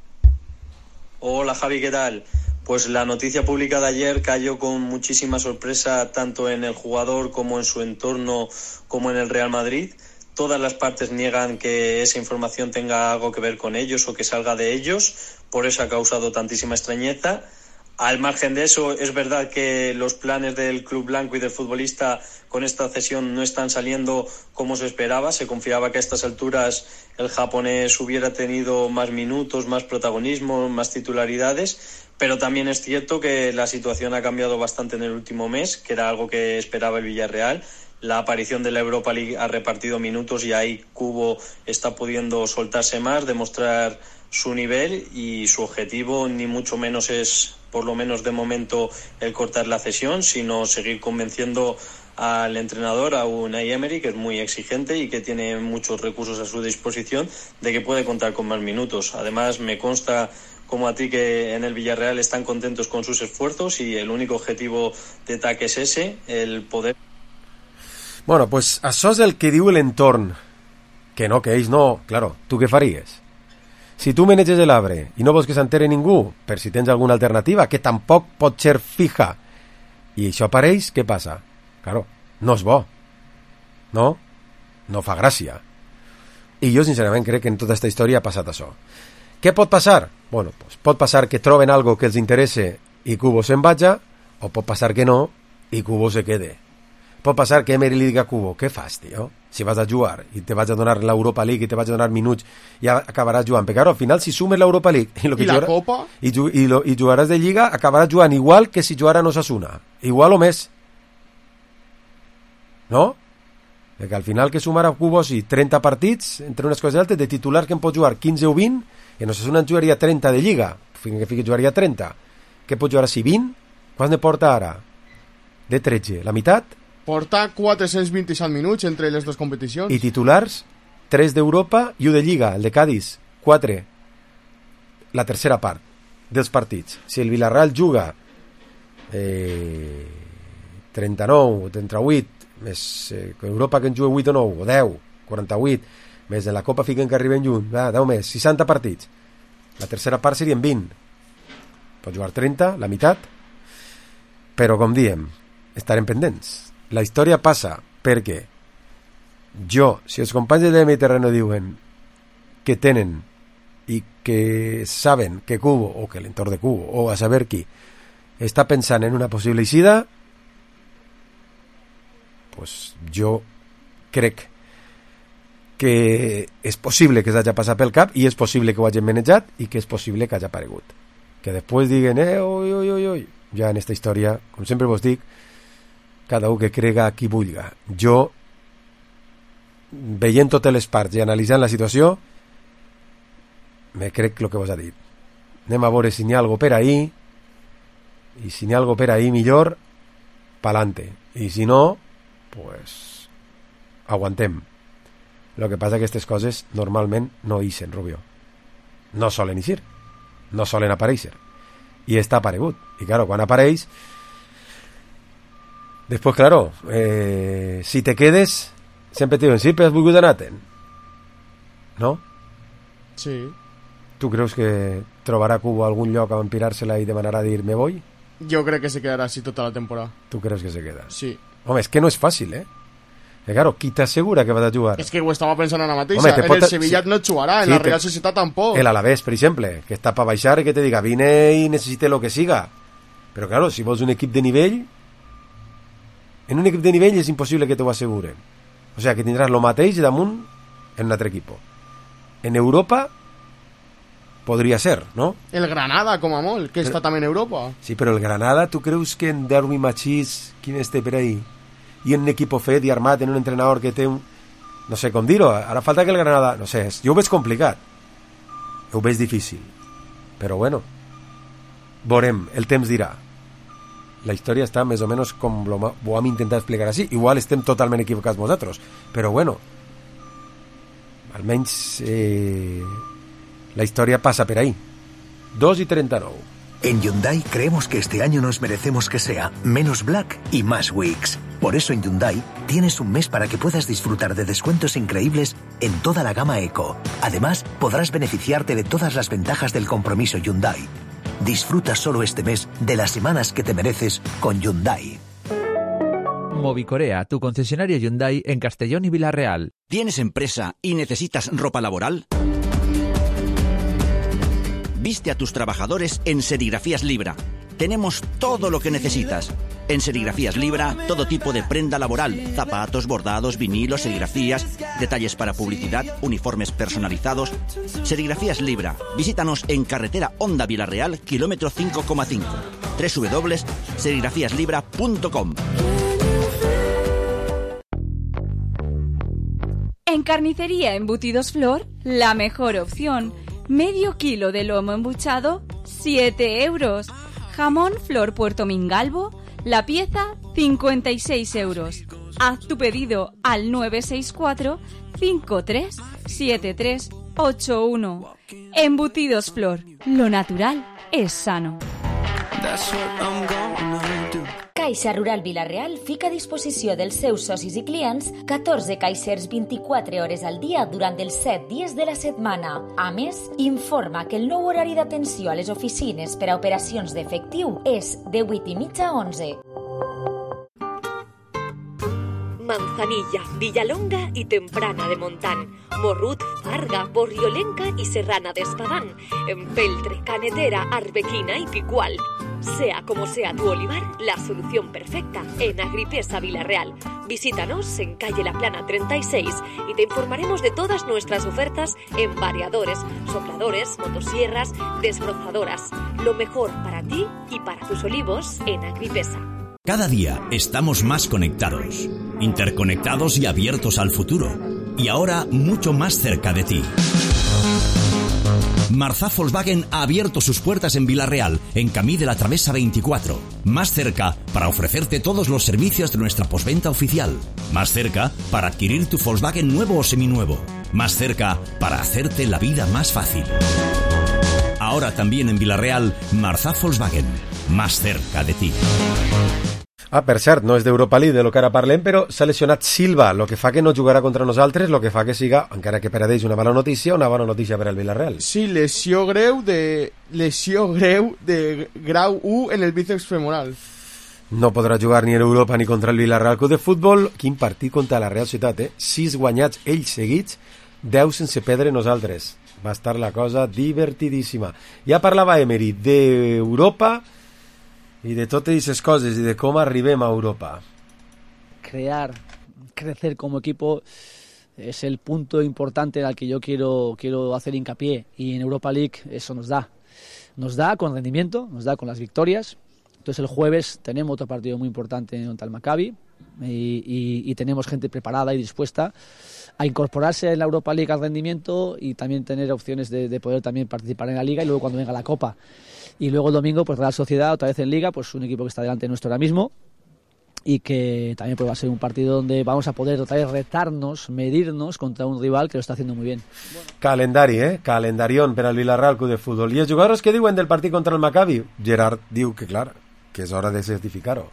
S21: Hola Javi, ¿qué tal? Pues la noticia publicada ayer cayó con muchísima sorpresa tanto en el jugador como en su entorno como en el Real Madrid. Todas las partes niegan que esa información tenga algo que ver con ellos o que salga de ellos, por eso ha causado tantísima extrañeza. Al margen de eso, es verdad que los planes del club blanco y del futbolista con esta cesión no están saliendo como se esperaba. Se confiaba que a estas alturas el japonés hubiera tenido más minutos, más protagonismo, más titularidades, pero también es cierto que la situación ha cambiado bastante en el último mes, que era algo que esperaba el Villarreal. La aparición de la Europa League ha repartido minutos y ahí Cubo está pudiendo soltarse más, demostrar su nivel, y su objetivo ni mucho menos es, por lo menos de momento, el cortar la cesión, sino seguir convenciendo al entrenador, a Unai Emery, que es muy exigente y que tiene muchos recursos a su disposición, de que puede contar con más minutos. Además, me consta, como a ti, que en el Villarreal están contentos con sus esfuerzos y el único objetivo de T A C es ese, el poder...
S3: Bueno, pues això és el que diu l'entorn. Que no, que ells no. Claro, tu què faries? Si tu maneges l'arbre i no vols que s'entere ningú, per si tens alguna alternativa, que tampoc pot ser fija, i això apareix, què passa? Claro, no és bo. No? No fa gràcia. I jo, sincerament, crec que en tota aquesta història ha passat això. Què pot passar? Bueno, pues pot passar que troben algo que els interesse i Cubo se'n vaja, o pot passar que no i Cubo se quede. Pot passar que Emery li diga a Cubo, què fas, tio? Si vas a jugar i te vaig a donar l'Europa League i te vaig a donar minuts, ja acabaràs jugant. Perquè al final, si sumes l'Europa League i, lo que
S5: I la
S3: jugarà,
S5: Copa
S3: i, ju, i, lo, i jugaràs de Lliga, acabaràs jugant igual que si jugara Osasuna. Igual o més. No? Perquè al final que sumar a Cubo sí, trenta partits, entre unes coses i altres, de titulars que en pot jugar quinze o vint, en Osasuna en jugaria trenta de Lliga, que fiqui jugaria trenta. Què pot jugar així? vint? Quants ne porta ara? De tretze. La meitat?
S5: Porta quatre-cents vint-i-set minuts entre les dues competicions.
S3: I titulars, tres d'Europa i un de Lliga, el de Cádiz, quatre. La tercera part dels partits. Si el Villarreal juga eh, trenta-nou o trenta-vuit, més eh, Europa que en juga vuit o nou, o deu, quaranta-vuit, més de la Copa fiquen que arriben lluny, va, deu més, seixanta partits. La tercera part serien vint. Pot jugar trenta, la meitat. Però, com diem, estarem pendents. La història passa perquè jo, si els companys de Demi Terreno diuen que tenen i que saben que Cubo, o que l'entorn de Cubo, o a saber qui, està pensant en una possible eixida, pues jo crec que és possible que s'hagi passat pel cap i és possible que ho hagin manejat i que és possible que hagi aparegut. Que després diguen, eh, oi, oi, oi, oi, ja en esta història, com sempre vos dic, cada un que crega qui vulga. Jo, veient totes les parts i analitzant la situació, me crec el que vos ha dit. Anem a veure si n'hi ha algo per ahí, i si n'hi ha algo per ahí millor, pa'lante. I si no, pues, aguantem. Lo que passa que aquestes coses normalment no ixen, Rubio. No solen ixir. No solen aparèixer. I està aparegut. I claro, quan apareix, después, claro, eh, si te quedes, siempre te diuen, sí, però has volgut anar-te'n. No?
S5: Sí.
S3: Tu creus que trobarà Cubo algun lloc a empirar-se-la i demanarà dir, me voy?
S5: Jo crec que se quedarà així tota la temporada.
S3: Tu creus que se queda?
S5: Sí.
S3: Home, és que no és fàcil, eh? Que claro, qui t'assegura que va de jugar?
S5: És que ho estava pensant ara mateix.
S3: Home,
S5: en
S3: pot...
S5: el Sevilla
S3: sí.
S5: no jugarà, en
S3: sí,
S5: la Real
S3: te...
S5: Societat tampoc.
S3: El Alavés, per exemple, que està per baixar i que te diga, vine y necesite lo que siga. Però claro, si vols un equip de nivell, en un equip de nivell és impossible que t'ho asseguren. O sea, que tindràs lo mateix damunt en un altre equip. En Europa podria ser, ¿no?
S5: El Granada, com a molt, que
S3: però...
S5: està també en Europa.
S3: Sí, però el Granada, tu creus que en Derby Machís, quin este per ahí? I en un equip fet i armat, en un entrenador que té un... No sé com dir-ho, ara falta que el Granada... No sé, jo ho veig complicat. Ho veig difícil. Però bueno, veurem, el temps dirà. La història està més o menys com lo, ho hem intentat explicar així. Igual estem totalment equivocats nosaltres, però bueno, almenys eh, la història passa per ahí. dos y treinta y nueve.
S1: En Hyundai creemos que este año nos merecemos que sea menos Black y más Weeks. Por eso en Hyundai tienes un mes para que puedas disfrutar de descuentos increíbles en toda la gama Eco. Además, podrás beneficiarte de todas las ventajas del compromiso Hyundai. Disfruta solo este mes de las semanas que te mereces con Hyundai.
S10: Movicorea, tu concesionario Hyundai en Castellón y Villarreal.
S22: ¿Tienes empresa y necesitas ropa laboral? Viste a tus trabajadores en Serigrafías Libra. Tenemos todo lo que necesitas. En Serigrafías Libra, todo tipo de prenda laboral, zapatos, bordados, vinilos, serigrafías, detalles para publicidad, uniformes personalizados. Serigrafías Libra. Visítanos en carretera Honda Villarreal, kilómetro cinco coma cinco. doble u doble u doble u punto serigrafías libra punto com.
S23: En Carnicería Embutidos Flor, la mejor opción. Medio kilo de lomo embuchado, siete euros. Jamón Flor Puerto Mingalvo, la pieza, cincuenta y seis euros. Haz tu pedido al nueve seis cuatro, cinco tres siete tres ocho uno. Embutidos Flor, lo natural es sano.
S13: Caixa Rural Vila-real fica a disposició dels seus socis i clients catorze caixers vint-i-quatre hores al dia durant els set dies de la setmana. A més, informa que el nou horari d'atenció a les oficines per a operacions d'efectiu és de vuit i mitja a onze.
S12: Manzanilla, Villalonga y Temprana de Montán, Morrut, Farga, Borriolenca y Serrana de Espadán, Empeltre, Canetera, Arbequina y Picual. Sea como sea tu olivar, la solución perfecta en Agripesa Vila-real. Visítanos en calle La Plana treinta y seis y te informaremos de todas nuestras ofertas en variadores, sopladores, motosierras, desbrozadoras. Lo mejor para ti y para tus olivos en Agripesa.
S24: Cada día estamos más conectados, interconectados y abiertos al futuro. Y ahora mucho más cerca de ti. Marzá Volkswagen ha abierto sus puertas en Vila-real, en Camí de la Travesa veinticuatro. Más cerca para ofrecerte todos los servicios de nuestra postventa oficial. Más cerca para adquirir tu Volkswagen nuevo o seminuevo. Más cerca para hacerte la vida más fácil. Ahora también en Vila-real, Marzá Volkswagen. Más cerca de ti.
S3: Ah, per cert, no és d'Europa League de lo que ara parlem, però s'ha lesionat Silva, lo que fa que no jugarà contra nosaltres, lo que fa que siga, encara que per a ells una mala notícia, una bona notícia per al Villarreal.
S5: Sí, lesió greu de lesió greu de grau u en el bíceps femoral.
S3: No podrà jugar ni en Europa ni contra el Villarreal Club de Futbol. Quin partit contra la Real Societat, eh? Sis guanyats ells seguits, deu sense perdre nosaltres. Va estar la cosa divertidíssima. Ja parlava Emery d'Europa y de todas esas cosas y de cómo arribem a Europa.
S25: Crear, crecer como equipo es el punto importante al que yo quiero, quiero hacer hincapié, y en Europa League eso nos da. Nos da con rendimiento, nos da con las victorias. Entonces el jueves tenemos otro partido muy importante contra el Maccabi y, y, y tenemos gente preparada y dispuesta a incorporarse en la Europa League al rendimiento y también tener opciones de, de poder también participar en la Liga y luego cuando venga la Copa. Y luego el domingo, pues Real Sociedad, otra vez en Liga, pues un equipo que está delante nuestro ahora mismo y que también pues, va a ser un partido donde vamos a poder otra vez retarnos, medirnos contra un rival que lo está haciendo muy bien.
S3: Calendari, eh? Calendarión per al Villarreal Club de Futbol. I els jugadors que diuen del partit contra el Maccabi? Gerard diu que, clar, que és hora de certificar-ho.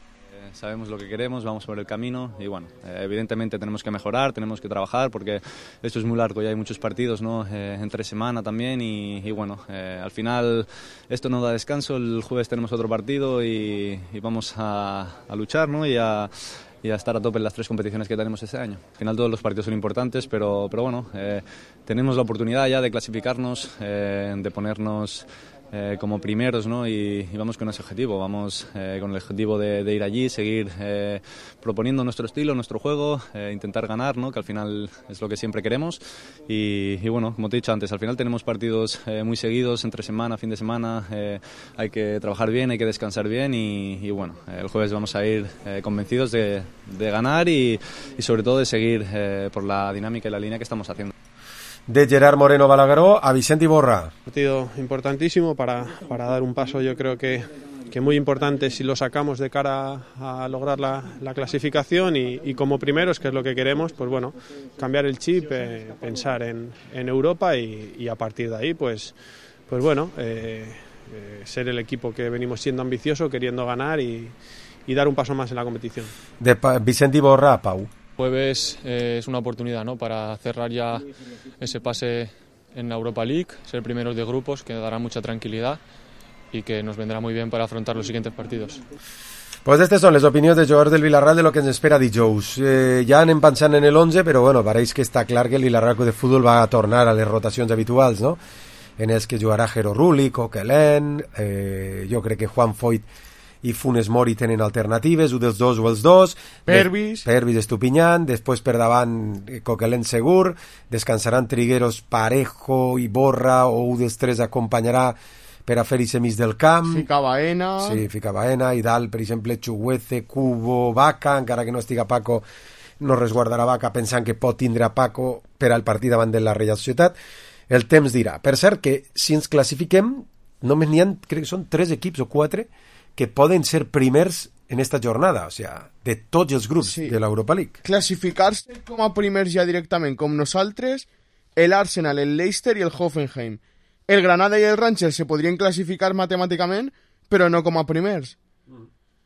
S2: sabemos lo que queremos, vamos por el camino y bueno, eh, evidentemente tenemos que mejorar, tenemos que trabajar porque esto es muy largo y hay muchos partidos, ¿no? Eh, entre semana también y, y bueno, eh, al final esto no da descanso, el jueves tenemos otro partido y, y vamos a, a luchar, ¿no? y a y a estar a tope en las tres competiciones que tenemos este año. Al final todos los partidos son importantes, pero, pero bueno, eh, tenemos la oportunidad ya de clasificarnos, eh, de ponernos eh, como primeros, ¿no? y, y vamos con ese objetivo, vamos eh, con el objetivo de, de ir allí, seguir eh, proponiendo nuestro estilo, nuestro juego, eh, intentar ganar, ¿no? Que al final es lo que siempre queremos y, y bueno, como te he dicho antes, al final tenemos partidos eh, muy seguidos, entre semana, fin de semana, eh, hay que trabajar bien, hay que descansar bien y, y bueno, el jueves vamos a ir eh, convencidos de, de ganar y, y sobre todo de seguir eh, por la dinámica y la línea que estamos haciendo.
S3: De Gerard Moreno Balagueró a Vicente Iborra.
S4: Partido importantísimo para, para dar un paso, yo creo que, que muy importante si lo sacamos de cara a, a lograr la, la clasificación y, y como primeros, que es lo que queremos, pues bueno, cambiar el chip, eh, pensar en, en Europa y, y a partir de ahí, pues, pues bueno, eh, eh, ser el equipo que venimos siendo ambicioso, queriendo ganar y, y dar un paso más en la competición.
S3: De pa- Vicente Iborra a Pau.
S6: Jueves eh, es una oportunidad, ¿no? Para cerrar ya ese pase en la Europa League, ser primeros de grupos, que dará mucha tranquilidad y que nos vendrá muy bien para afrontar los siguientes partidos.
S3: Pues estas son les opinions de jugadors del Villarreal de lo que ens espera dijous. Eh, ja anem pensant en el once, però bueno, pareix que està clar que el Villarreal Club de Futbol va a tornar a les rotacions habituals, no? En els que jugarà Jero Rulli, Coquelin, eh, jo crec que Juan Foyt i Funes Mori tenen alternatives, un dels dos o els dos.
S5: Pervis.
S3: Pervis Estupinyan, després per davant Coquelin segur, descansaran Trigueros, Parejo i Borra, o un dels tres acompanyarà per a fer i mig del camp.
S5: Fica Baena.
S3: Sí, Fica Baena, i dalt, per exemple, Chuguece, Cubo, Vaca, encara que no estiga Paco, no resguardarà Vaca pensant que pot tindre a Paco per al partit davant de la Reial Societat. El temps dirà. Per cert, que si ens classifiquem, només n'hi ha, crec que són tres equips o quatre que poden ser primers en esta jornada, o sea, de tots els grups sí. de l'Europa League.
S5: Classificar-se com a primers ja directament, com nosaltres, el Arsenal, el Leicester i el Hoffenheim. El Granada i el Rangers se podrien classificar matemàticament, però no com a primers. Mm.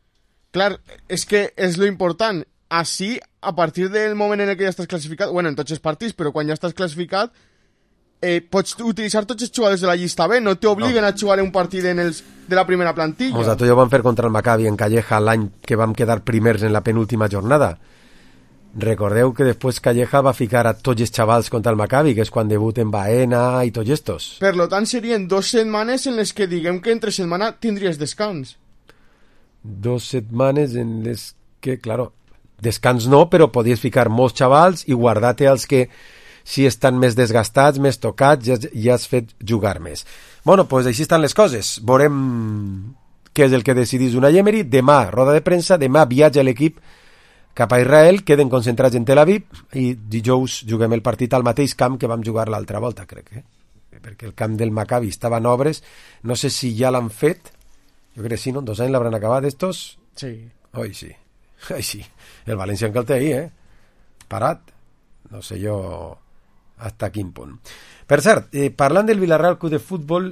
S5: Clar, és que és lo important. Així, a partir del moment en el que ja estàs classificat, bueno, en tots els partits, però quan ja estàs classificat, Eh, pots utilitzar tots els jugadors de la llista B, no t'obliguen no. a jugar un partit en els de la primera plantilla.
S3: Nosaltres ja ho vam fer contra el Maccabi en Calleja l'any que vam quedar primers en la penúltima jornada. Recordeu que després Calleja va ficar a tots els xavals contra el Maccabi, que és quan debuten Baena i tots estos.
S5: Per lo tant, serien dos setmanes en les que diguem que entre setmana tindries descans.
S3: Dos setmanes en les que, claro, descans no, però podies ficar molts xavals i guardar-te els que si estan més desgastats, més tocats, ja, ja has fet jugar més. Bueno, doncs així estan les coses. Veurem què és el que decidís Unai Emery. Demà, roda de premsa, demà viatja l'equip cap a Israel, queden concentrats en Tel Aviv i dijous juguem el partit al mateix camp que vam jugar l'altra volta, crec, eh? Perquè el camp del Maccabi estava en obres, no sé si ja l'han fet, jo crec que sí, no? Dos anys l'hauran acabat estos?
S5: Sí.
S3: Oi, sí. Ai, sí. El València que el té ahí, eh? Parat. No sé jo hasta quin punt. Per cert, eh, parlant del Villarreal Club de Futbol,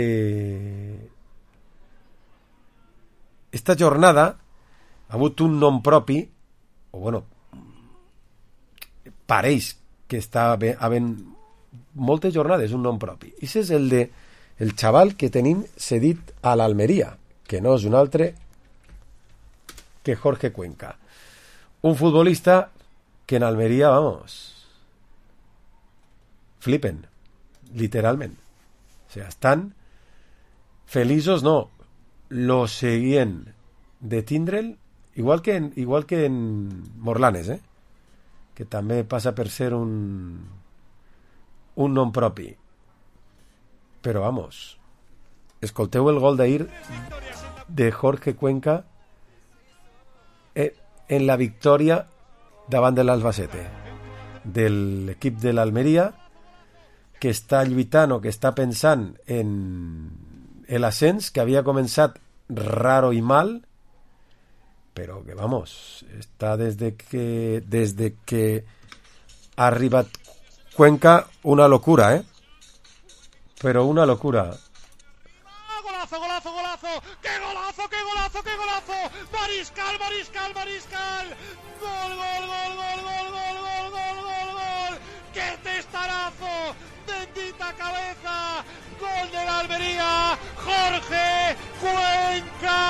S3: eh, esta jornada ha hagut un nom propi, o bueno, pareix que està havent moltes jornades un nom propi. I és el de el xaval que tenim cedit a l'Almeria, que no és un altre que Jorge Cuenca. Un futbolista que en Almeria, vamos, flipen, literalment. O sea, estan feliços, no, lo seguien de tindre'l, igual que en, igual que en Morlanes, eh? Que també passa per ser un un nom propi. Però, vamos, escolteu el gol d'ahir de Jorge Cuenca en la victòria davant de l'Albacete, de l'equip de l'Almeria, que està lluitant o que està pensant en l'ascens, que havia començat raro i mal, però que, vamos, està des de que, des de que ha arribat Cuenca una locura, eh? Però una locura.
S7: ¡Golazo, golazo, golazo! ¡Qué golazo! golazo, qué golazo, qué golazo. Mariscal, Mariscal, Mariscal. Gol, gol, gol, gol, gol, gol, gol, gol, gol, gol. ¡Qué testarazo! ¡Bendita cabeza! ¡Gol de la Almería! ¡Jorge Cuenca!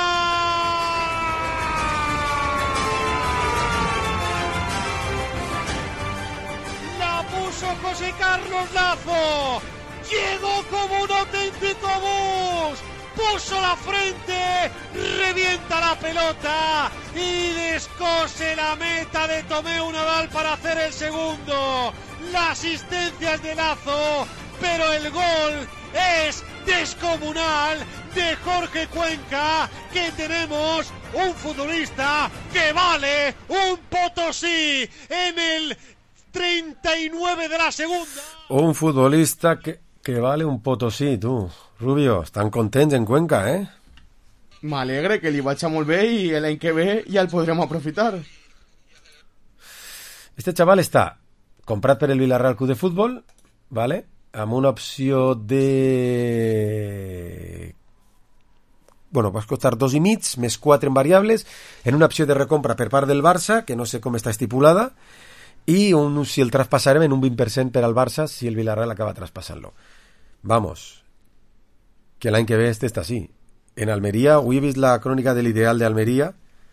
S7: La puso José Carlos Lazo. Llegó como un auténtico bus. Puso la frente, revienta la pelota y descose la meta de Tomeu Nadal para hacer el segundo. La asistencia es de Lazo, pero el gol es descomunal de Jorge Cuenca, que tenemos un futbolista que vale un Potosí en el treinta y nueve de la segunda.
S3: Un futbolista que, que vale un Potosí, tú. Rubio, estan contents en Cuenca, eh?
S5: M'alegre, que li vaig a molt bé i l'any que ve ja el podrem aprofitar.
S3: Este chaval està comprat per el Villarreal Club de Futbol, ¿vale? Amb una opció de... Bueno, va costar dos i mig, més quatre en variables, en una opció de recompra per part del Barça, que no sé com està estipulada, i un, si el traspassarem en un vint per cent per al Barça si el Villarreal acaba traspassant-lo. Vamos, que l'any que ve este està así. En Almería, avui he vist la crònica de l'ideal de Almería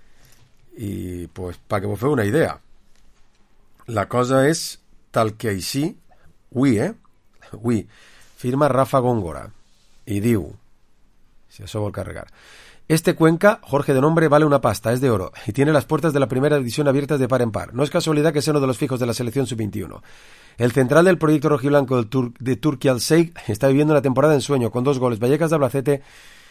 S3: i, pues, para que vos feu una idea, la cosa és tal que així, avui, eh? Avui, firma Rafa Góngora i diu, si això vol carregar, este Cuenca, Jorge de nombre, vale una pasta, es de oro y tiene las puertas de la primera división abiertas de par en par. No es casualidad que sea uno de los fijos de la selección sub veintiuno. El central del proyecto rojiblanco del Tur- de Turquía Al Sheikh está viviendo una temporada de ensueño con dos goles. Vallecas de Albacete.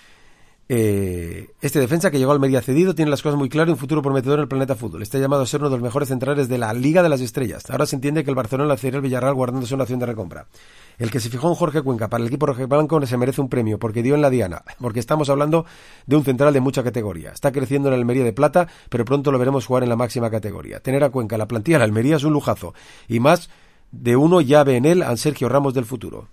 S3: Eh, este defensa que llegó al Almería cedido tiene las cosas muy claras y un futuro prometedor en el planeta fútbol. Está llamado a ser uno de los mejores centrales de la Liga de las Estrellas. Ahora se entiende que el Barcelona le cederá al Villarreal guardándose una opción de recompra. El que se fijó en Jorge Cuenca para el equipo rojiblanco se merece un premio porque dio en la diana, porque estamos hablando de un central de mucha categoría. Está creciendo en la Almería de plata, pero pronto lo veremos jugar en la máxima categoría. Tener a Cuenca en la plantilla de la Almería es un lujazo, y más de uno ya ve en él a Sergio Ramos del futuro.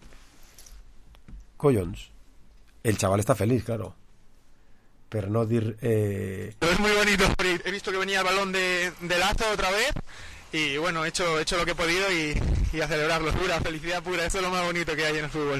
S3: Collons. El chaval está feliz, claro. Pero no dir... Eh...
S8: Es muy bonito. He visto que venía el balón de, de Lazo otra vez. Y bueno, he hecho, he hecho lo que he podido y, y a celebrarlo. Pura felicidad pura. Eso es lo más bonito que hay en el fútbol.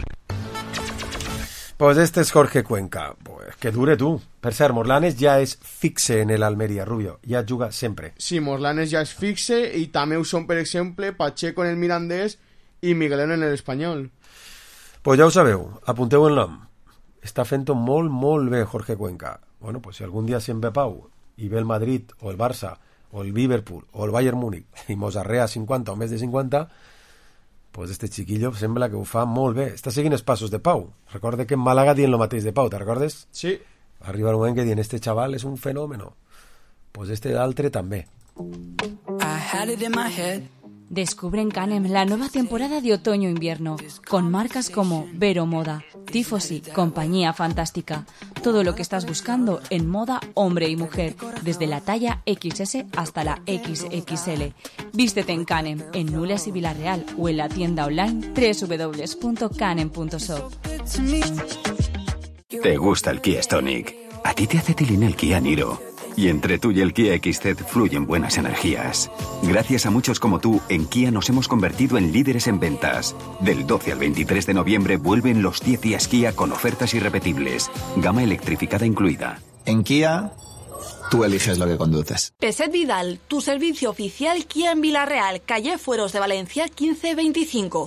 S3: Pues este es Jorge Cuenca. Pues que dure tú. Per cert, Morlanes ja és fixe en el Almería, Rubio. Ja juga sempre.
S5: Sí, Morlanes ja és fixe i també ho són, per exemple, Pacheco en el Mirandés i Migueleno en el Espanyol.
S3: Pues ja ho sabeu. Apunteu el nom. Està fent-ho molt, molt bé Jorge Cuenca. Bueno, pues si algun dia se'n ve Pau i ve el Madrid o el Barça o el Liverpool o el Bayern Múnich i mos arrea cinquanta o més de cinquanta, pues este chiquillo sembla que ho fa molt bé. Està seguint els passos de Pau. Recorda que en Màlaga dient lo mateix de Pau, te recordes?
S5: Sí.
S3: Arriba un moment que dient, este chaval és un fenómeno. Pues este d'altre també.
S23: I had it in my head. Descubre en Canem la nueva temporada de otoño-invierno, con marcas como Vero Moda, Tifosi, Compañía Fantástica. Todo lo que estás buscando en moda hombre y mujer, desde la talla equis ese hasta la equis equis ele. Vístete en Canem, en Nules y Villarreal, o en la tienda online doble u doble u doble u punto canem punto shop.
S9: ¿Te gusta el Kia Stonic? A ti te hace tilín el Kia Niro. Y entre tú y el Kia equis zed fluyen buenas energías. Gracias a muchos como tú, en Kia nos hemos convertido en líderes en ventas. Del doce al veintitrés de noviembre vuelven los diez días Kia con ofertas irrepetibles. Gama electrificada incluida.
S14: En Kia, tú eliges lo que conduces.
S12: Peset Vidal, tu servicio oficial Kia en Villarreal, calle Fueros de Valencia quince veinticinco.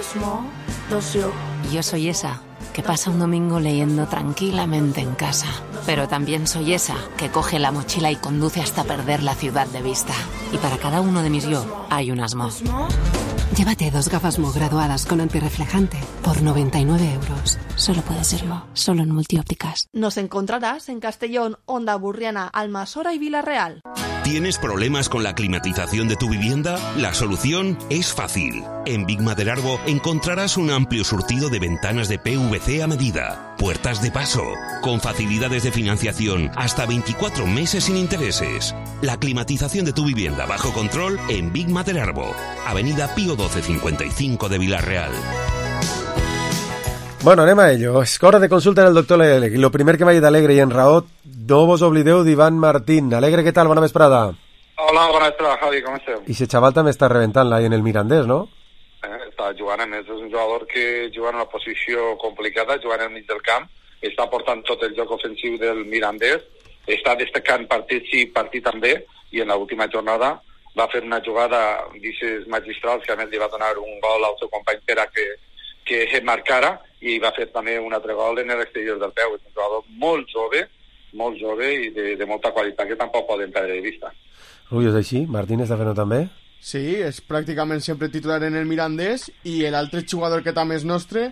S17: Yo soy esa que pasa un domingo leyendo tranquilamente en casa. Pero también soy esa que coge la mochila y conduce hasta perder la ciudad de vista. Y para cada uno de mis yo hay un Asmo.
S19: Llévate dos gafas Mo graduadas con antirreflejante por noventa y nueve euros.
S17: Solo puede ser Mo, solo en Multiópticas.
S12: Nos encontrarás en Castellón, Onda Burriana, Almasora y Villarreal.
S15: ¿Tienes problemas con la climatización de tu vivienda? La solución es fácil. En Big Madelarbo encontrarás un amplio surtido de ventanas de P V C a medida, puertas de paso, con facilidades de financiación hasta veinticuatro meses sin intereses. La climatización de tu vivienda bajo control en Big Madelarbo, Avenida Pío doce cincuenta y cinco de Villarreal.
S3: Bueno, anem a ello. És hora de consulta en el doctor Alegre. I lo primer que m'ha dit Alegre i en raó, no vos oblideu d'Ivan Martín. Alegre, què tal? Bona vesprada.
S11: Hola, bona vesprada, Javi, com esteu?
S3: I ese xaval també està rebentant-la ahí en el Mirandés, no?
S11: Eh, està jugant, a més, és un jugador que juga en una posició complicada, jugant al mig del camp, està portant tot el joc ofensiu del Mirandés, està destacant partit sí, partit també, i en l'última jornada va fer una jugada d'isses magistrals, que a més li va donar un gol al seu company Pere que, que marcara, i va fer també un altre gol en l'exterior del peu. És un jugador molt jove, molt jove i de, de molta qualitat, que tampoc podem perdre de vista.
S3: Ui, és així? Martín està fent-ho també?
S5: Sí, és pràcticament sempre titular en el Mirandés, i l'altre jugador que també és nostre,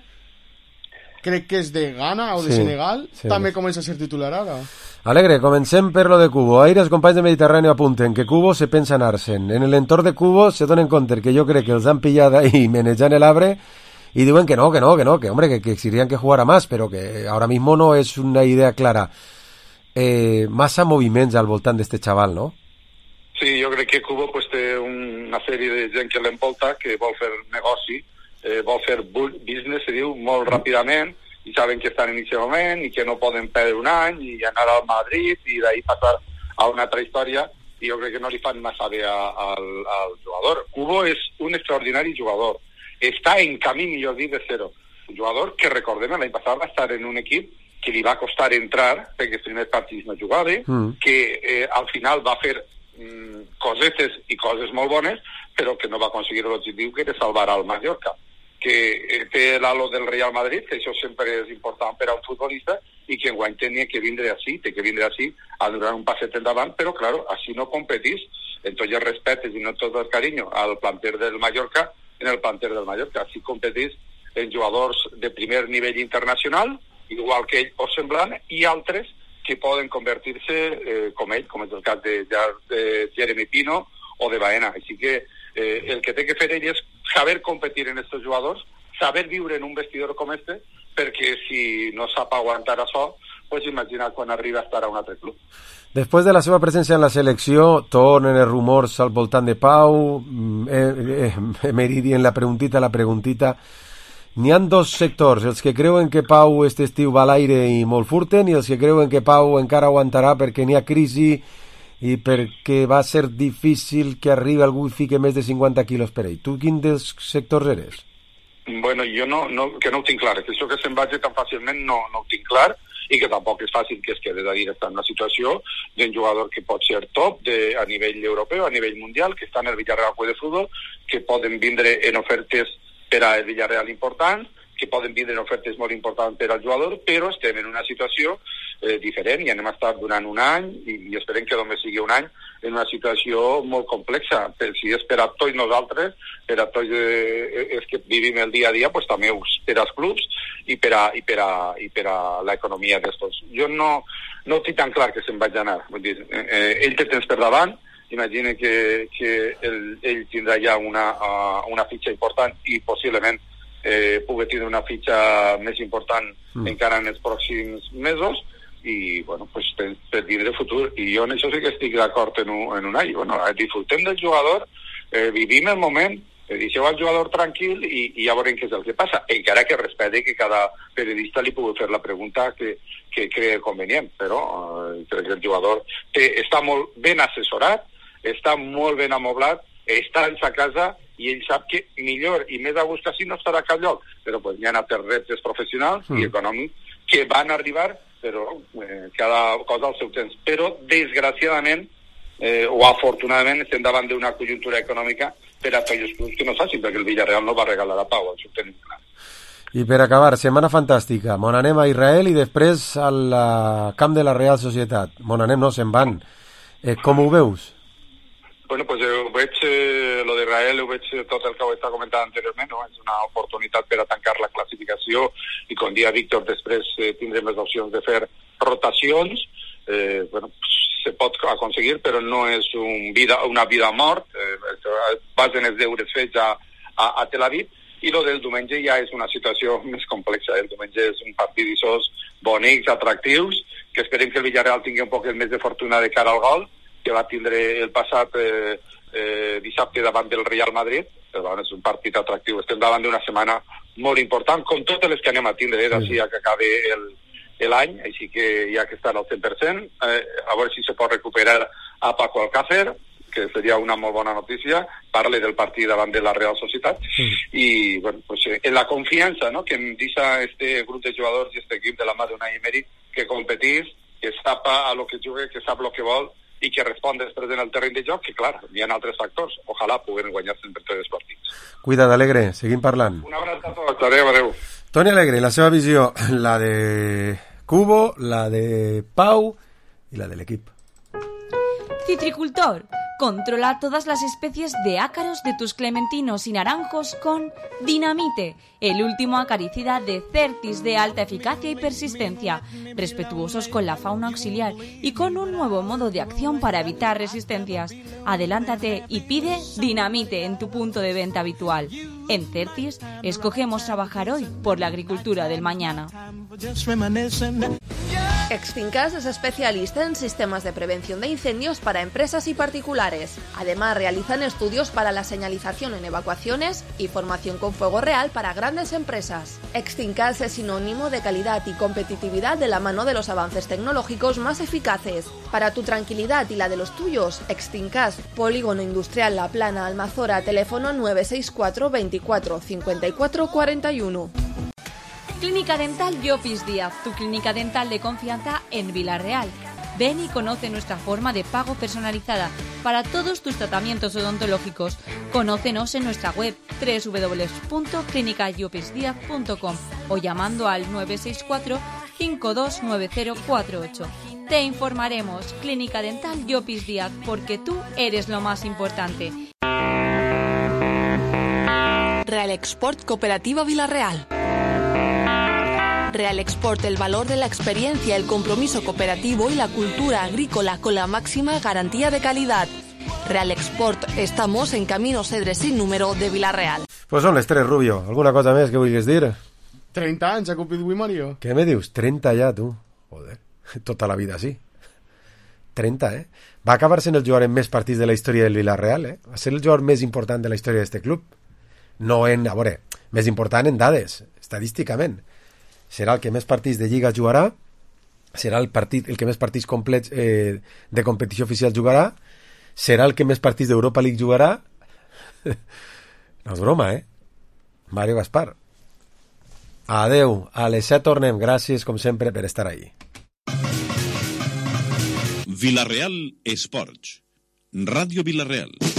S5: crec que és de Ghana o de sí, Senegal, sí, també sí. Comença a ser titular ara.
S3: Alegre, comencem per lo de Cubo. Ahir els companys de Mediterrani apunten que Cubo se pensa anar-se'n. En l'entorn de Cubo se donen compte que jo crec que els han pillat ahí manejant el arbre y diuen que no, que no, que no, que hombre, que, que exigirían que jugara más, pero que ahora mismo no es una idea clara. Eh, massa moviments al voltant d'este xaval, no?
S11: Sí, jo crec que Cubo pues, té una sèrie de gent que l'envolta, que vol fer negoci, eh, vol fer business, se diu, molt ràpidament, i saben que estan en aquest moment i que no poden perdre un any i anar al Madrid i d'ahí passar a una altra història, i jo crec que no li fan massa bé al, al jugador. Cubo és un extraordinari jugador. Està en camí, millor dir, de zero. Un jugador que, recordem, l'any passat va estar en un equip que li va costar entrar, perquè els primers partits no jugava, mm. que eh, al final va fer mm, cosetes i coses molt bones, però que no va aconseguir l'objectiu que era salvar al Mallorca, que eh, té l'halo del Real Madrid, que això sempre és important per a un futbolista, i que enguany tenia que vindre així, té que vindre així a donar un passet endavant, però, claro, així no competís, en tots els respectes i no tot el carinyo al planter del Mallorca, en el planter del Mallorca, així competís en jugadors de primer nivell internacional, igual que ell o semblant, i altres que poden convertir-se eh, com ell, com és el cas de, de Jeremy Pino o de Baena. Així que eh, el que té que fer ell és saber competir en aquests jugadors, saber viure en un vestidor com este, perquè si no sap aguantar això, pues imagina quan arriba a estar a un altre club.
S3: Després de la seva presència en la selecció, tornen els rumors al voltant de Pau, eh, eh, Meridi en la preguntita, la preguntita. N'hi ha dos sectors, els que creuen que Pau este estiu va a l'aire i molt furten, i els que creuen que Pau encara aguantarà perquè n'hi ha crisi i perquè va ser difícil que arribi algú i fique més de cinquanta quilos per ell. Tu quin dels sectors eres?
S11: Bueno, jo no, no, que no ho tinc clar, que això que se'n vagi tan fàcilment no, no ho tinc clar, i que tampoc és fàcil que es quede de dir estar en una situació d'un jugador que pot ser top de, a nivell europeu, a nivell mundial, que està en el Villarreal de Futbol, que poden vindre en ofertes per al Villarreal important, que poden vindre en ofertes molt importants per al jugador, però estem en una situació eh, diferent i anem a estar durant un any i, i esperem que només sigui un any en una situació molt complexa. Per, si és per a tots nosaltres, per a tots eh, els que vivim el dia a dia, pues, també per als clubs i per a, i per a, i per a l'economia d'estos. Jo no, no tinc tan clar que se'n vaig anar. Vull dir, eh, ell té temps per davant, imagina que, que ell, ell tindrà ja una, uh, una fitxa important i possiblement eh, pugui tindre una fitxa més important mm. encara en els pròxims mesos, i bueno, pues, per, per tindre futur. I jo en això sí que estic d'acord en, un, en un any. Bueno, disfrutem del jugador, eh, vivim el moment, eh, deixeu al jugador tranquil i, i ja veurem què és el que passa, encara que respecte que cada periodista li pugui fer la pregunta que, que cree convenient, però eh, crec que el jugador té, està molt ben assessorat, està molt ben amoblat, està en sa casa i ell sap que millor i més a gust així no estarà a cap lloc, però pues, hi ha altres reptes professionals mm. i econòmics que van arribar, però eh, cada cosa al seu temps. Però, desgraciadament, eh, o afortunadament, estem davant d'una conjuntura econòmica per a aquells clubs que no facin, perquè el Villarreal no va regalar a Pau, això ho tenim clar.
S3: I per acabar, setmana fantàstica. Mon anem a Israel i després al camp de la Real Societat. Mon anem no, se'n van. Eh, com ho veus?
S11: Bueno, pues ho veig, eh, lo d'Israel, ho veig tot el que ho està comentant anteriorment, no? És una oportunitat per a tancar la classificació i, com dia Víctor, després eh, tindrem les opcions de fer rotacions. Eh, bueno, se pot aconseguir, però no és un vida, una vida a mort. Eh, basen els deures fets a, a, a Tel Aviv, i lo del diumenge ja és una situació més complexa. El diumenge és un partit d'aixòs bonics, atractius, que esperem que el Villarreal tingui un poc més de fortuna de cara al gol, que va tindre el passat eh, eh, dissabte davant del Real Madrid, però bueno, és un partit atractiu. Estem davant d'una setmana molt important, com totes les que anem a tindre d'ací a que acabi el, l'any, així que hi ha que estar al cent per cent, eh, a veure si se pot recuperar a Paco Alcácer, que seria una molt bona notícia, parle del partit davant de la Real Societat, mm. i bueno, pues, en la confiança, no?, que em deixa este grup de jugadors i este equip de la mà d'Unai Emery, que competís, que sapa a lo que jugue, que sap lo que vol, i que respon després en el terreny de joc, que clar, hi ha altres factors, ojalà puguen guanyar sempre tots els partits.
S3: Cuida't, Alegre, seguim parlant.
S11: Un abraç a tots, adeu, adeu.
S3: Toni Alegre, la seva visió, la de Cubo, la de Pau i la de l'equip.
S23: Citricultor, controla todas las especies de ácaros de tus clementinos y naranjos con Dinamite, el último acaricida de Certis de alta eficacia y persistencia, respetuosos con la fauna auxiliar y con un nuevo modo de acción para evitar resistencias. Adelántate y pide Dinamite en tu punto de venta habitual. En Certis, escogemos trabajar hoy por la agricultura del mañana.
S12: Extincas es especialista en sistemas de prevención de incendios para empresas y particulares. Además, realizan estudios para la señalización en evacuaciones y formación con fuego real para grandes empresas. Extincas es sinónimo de calidad y competitividad de la mano de los avances tecnológicos más eficaces. Para tu tranquilidad y la de los tuyos, Extincas, Polígono Industrial La Plana, Almazora, teléfono nueve seis cuatro veinticuatro cincuenta y cuatro cuarenta y uno.
S23: Clínica Dental Llopis Díaz, tu clínica dental de confianza en Vila-real. Ven y conoce nuestra forma de pago personalizada para todos tus tratamientos odontológicos. Conócenos en nuestra web doble u doble u doble u punto clínica llopis díaz punto com o llamando al nueve seis cuatro cinco dos nueve cero cuatro ocho. Te informaremos. Clínica Dental Llopis Díaz, porque tú eres lo más importante.
S12: Real Export Cooperativa Vila-real. Real Export, el valor de la experiencia, el compromiso cooperativo y la cultura agrícola con la máxima garantía de calidad. Real Export, estamos en Camino Cedre sin número de Vila-real.
S3: Pues són les tres, Rubio. Alguna cosa més que vulguis dir?
S5: trenta anys ha complit avui, Mario.
S3: Què me dius? trenta ja, tu. Joder, tota la vida sí. trenta, eh? Va acabar sent el jugador amb més partits de la història del Vila-real, eh? Va ser el jugador més important de la història d'este club. No en, a veure, més important en dades, estadísticament. Serà el que més partits de Lliga jugarà, serà el partit el que més partits complets eh, de competició oficial jugarà, serà el que més partits d'Europa League jugarà. No és broma, eh? Mario Gaspar. Adeu, a les set tornem. Gràcies, com sempre, per estar ahí.
S1: Vila-real Esports. Ràdio Vila-real.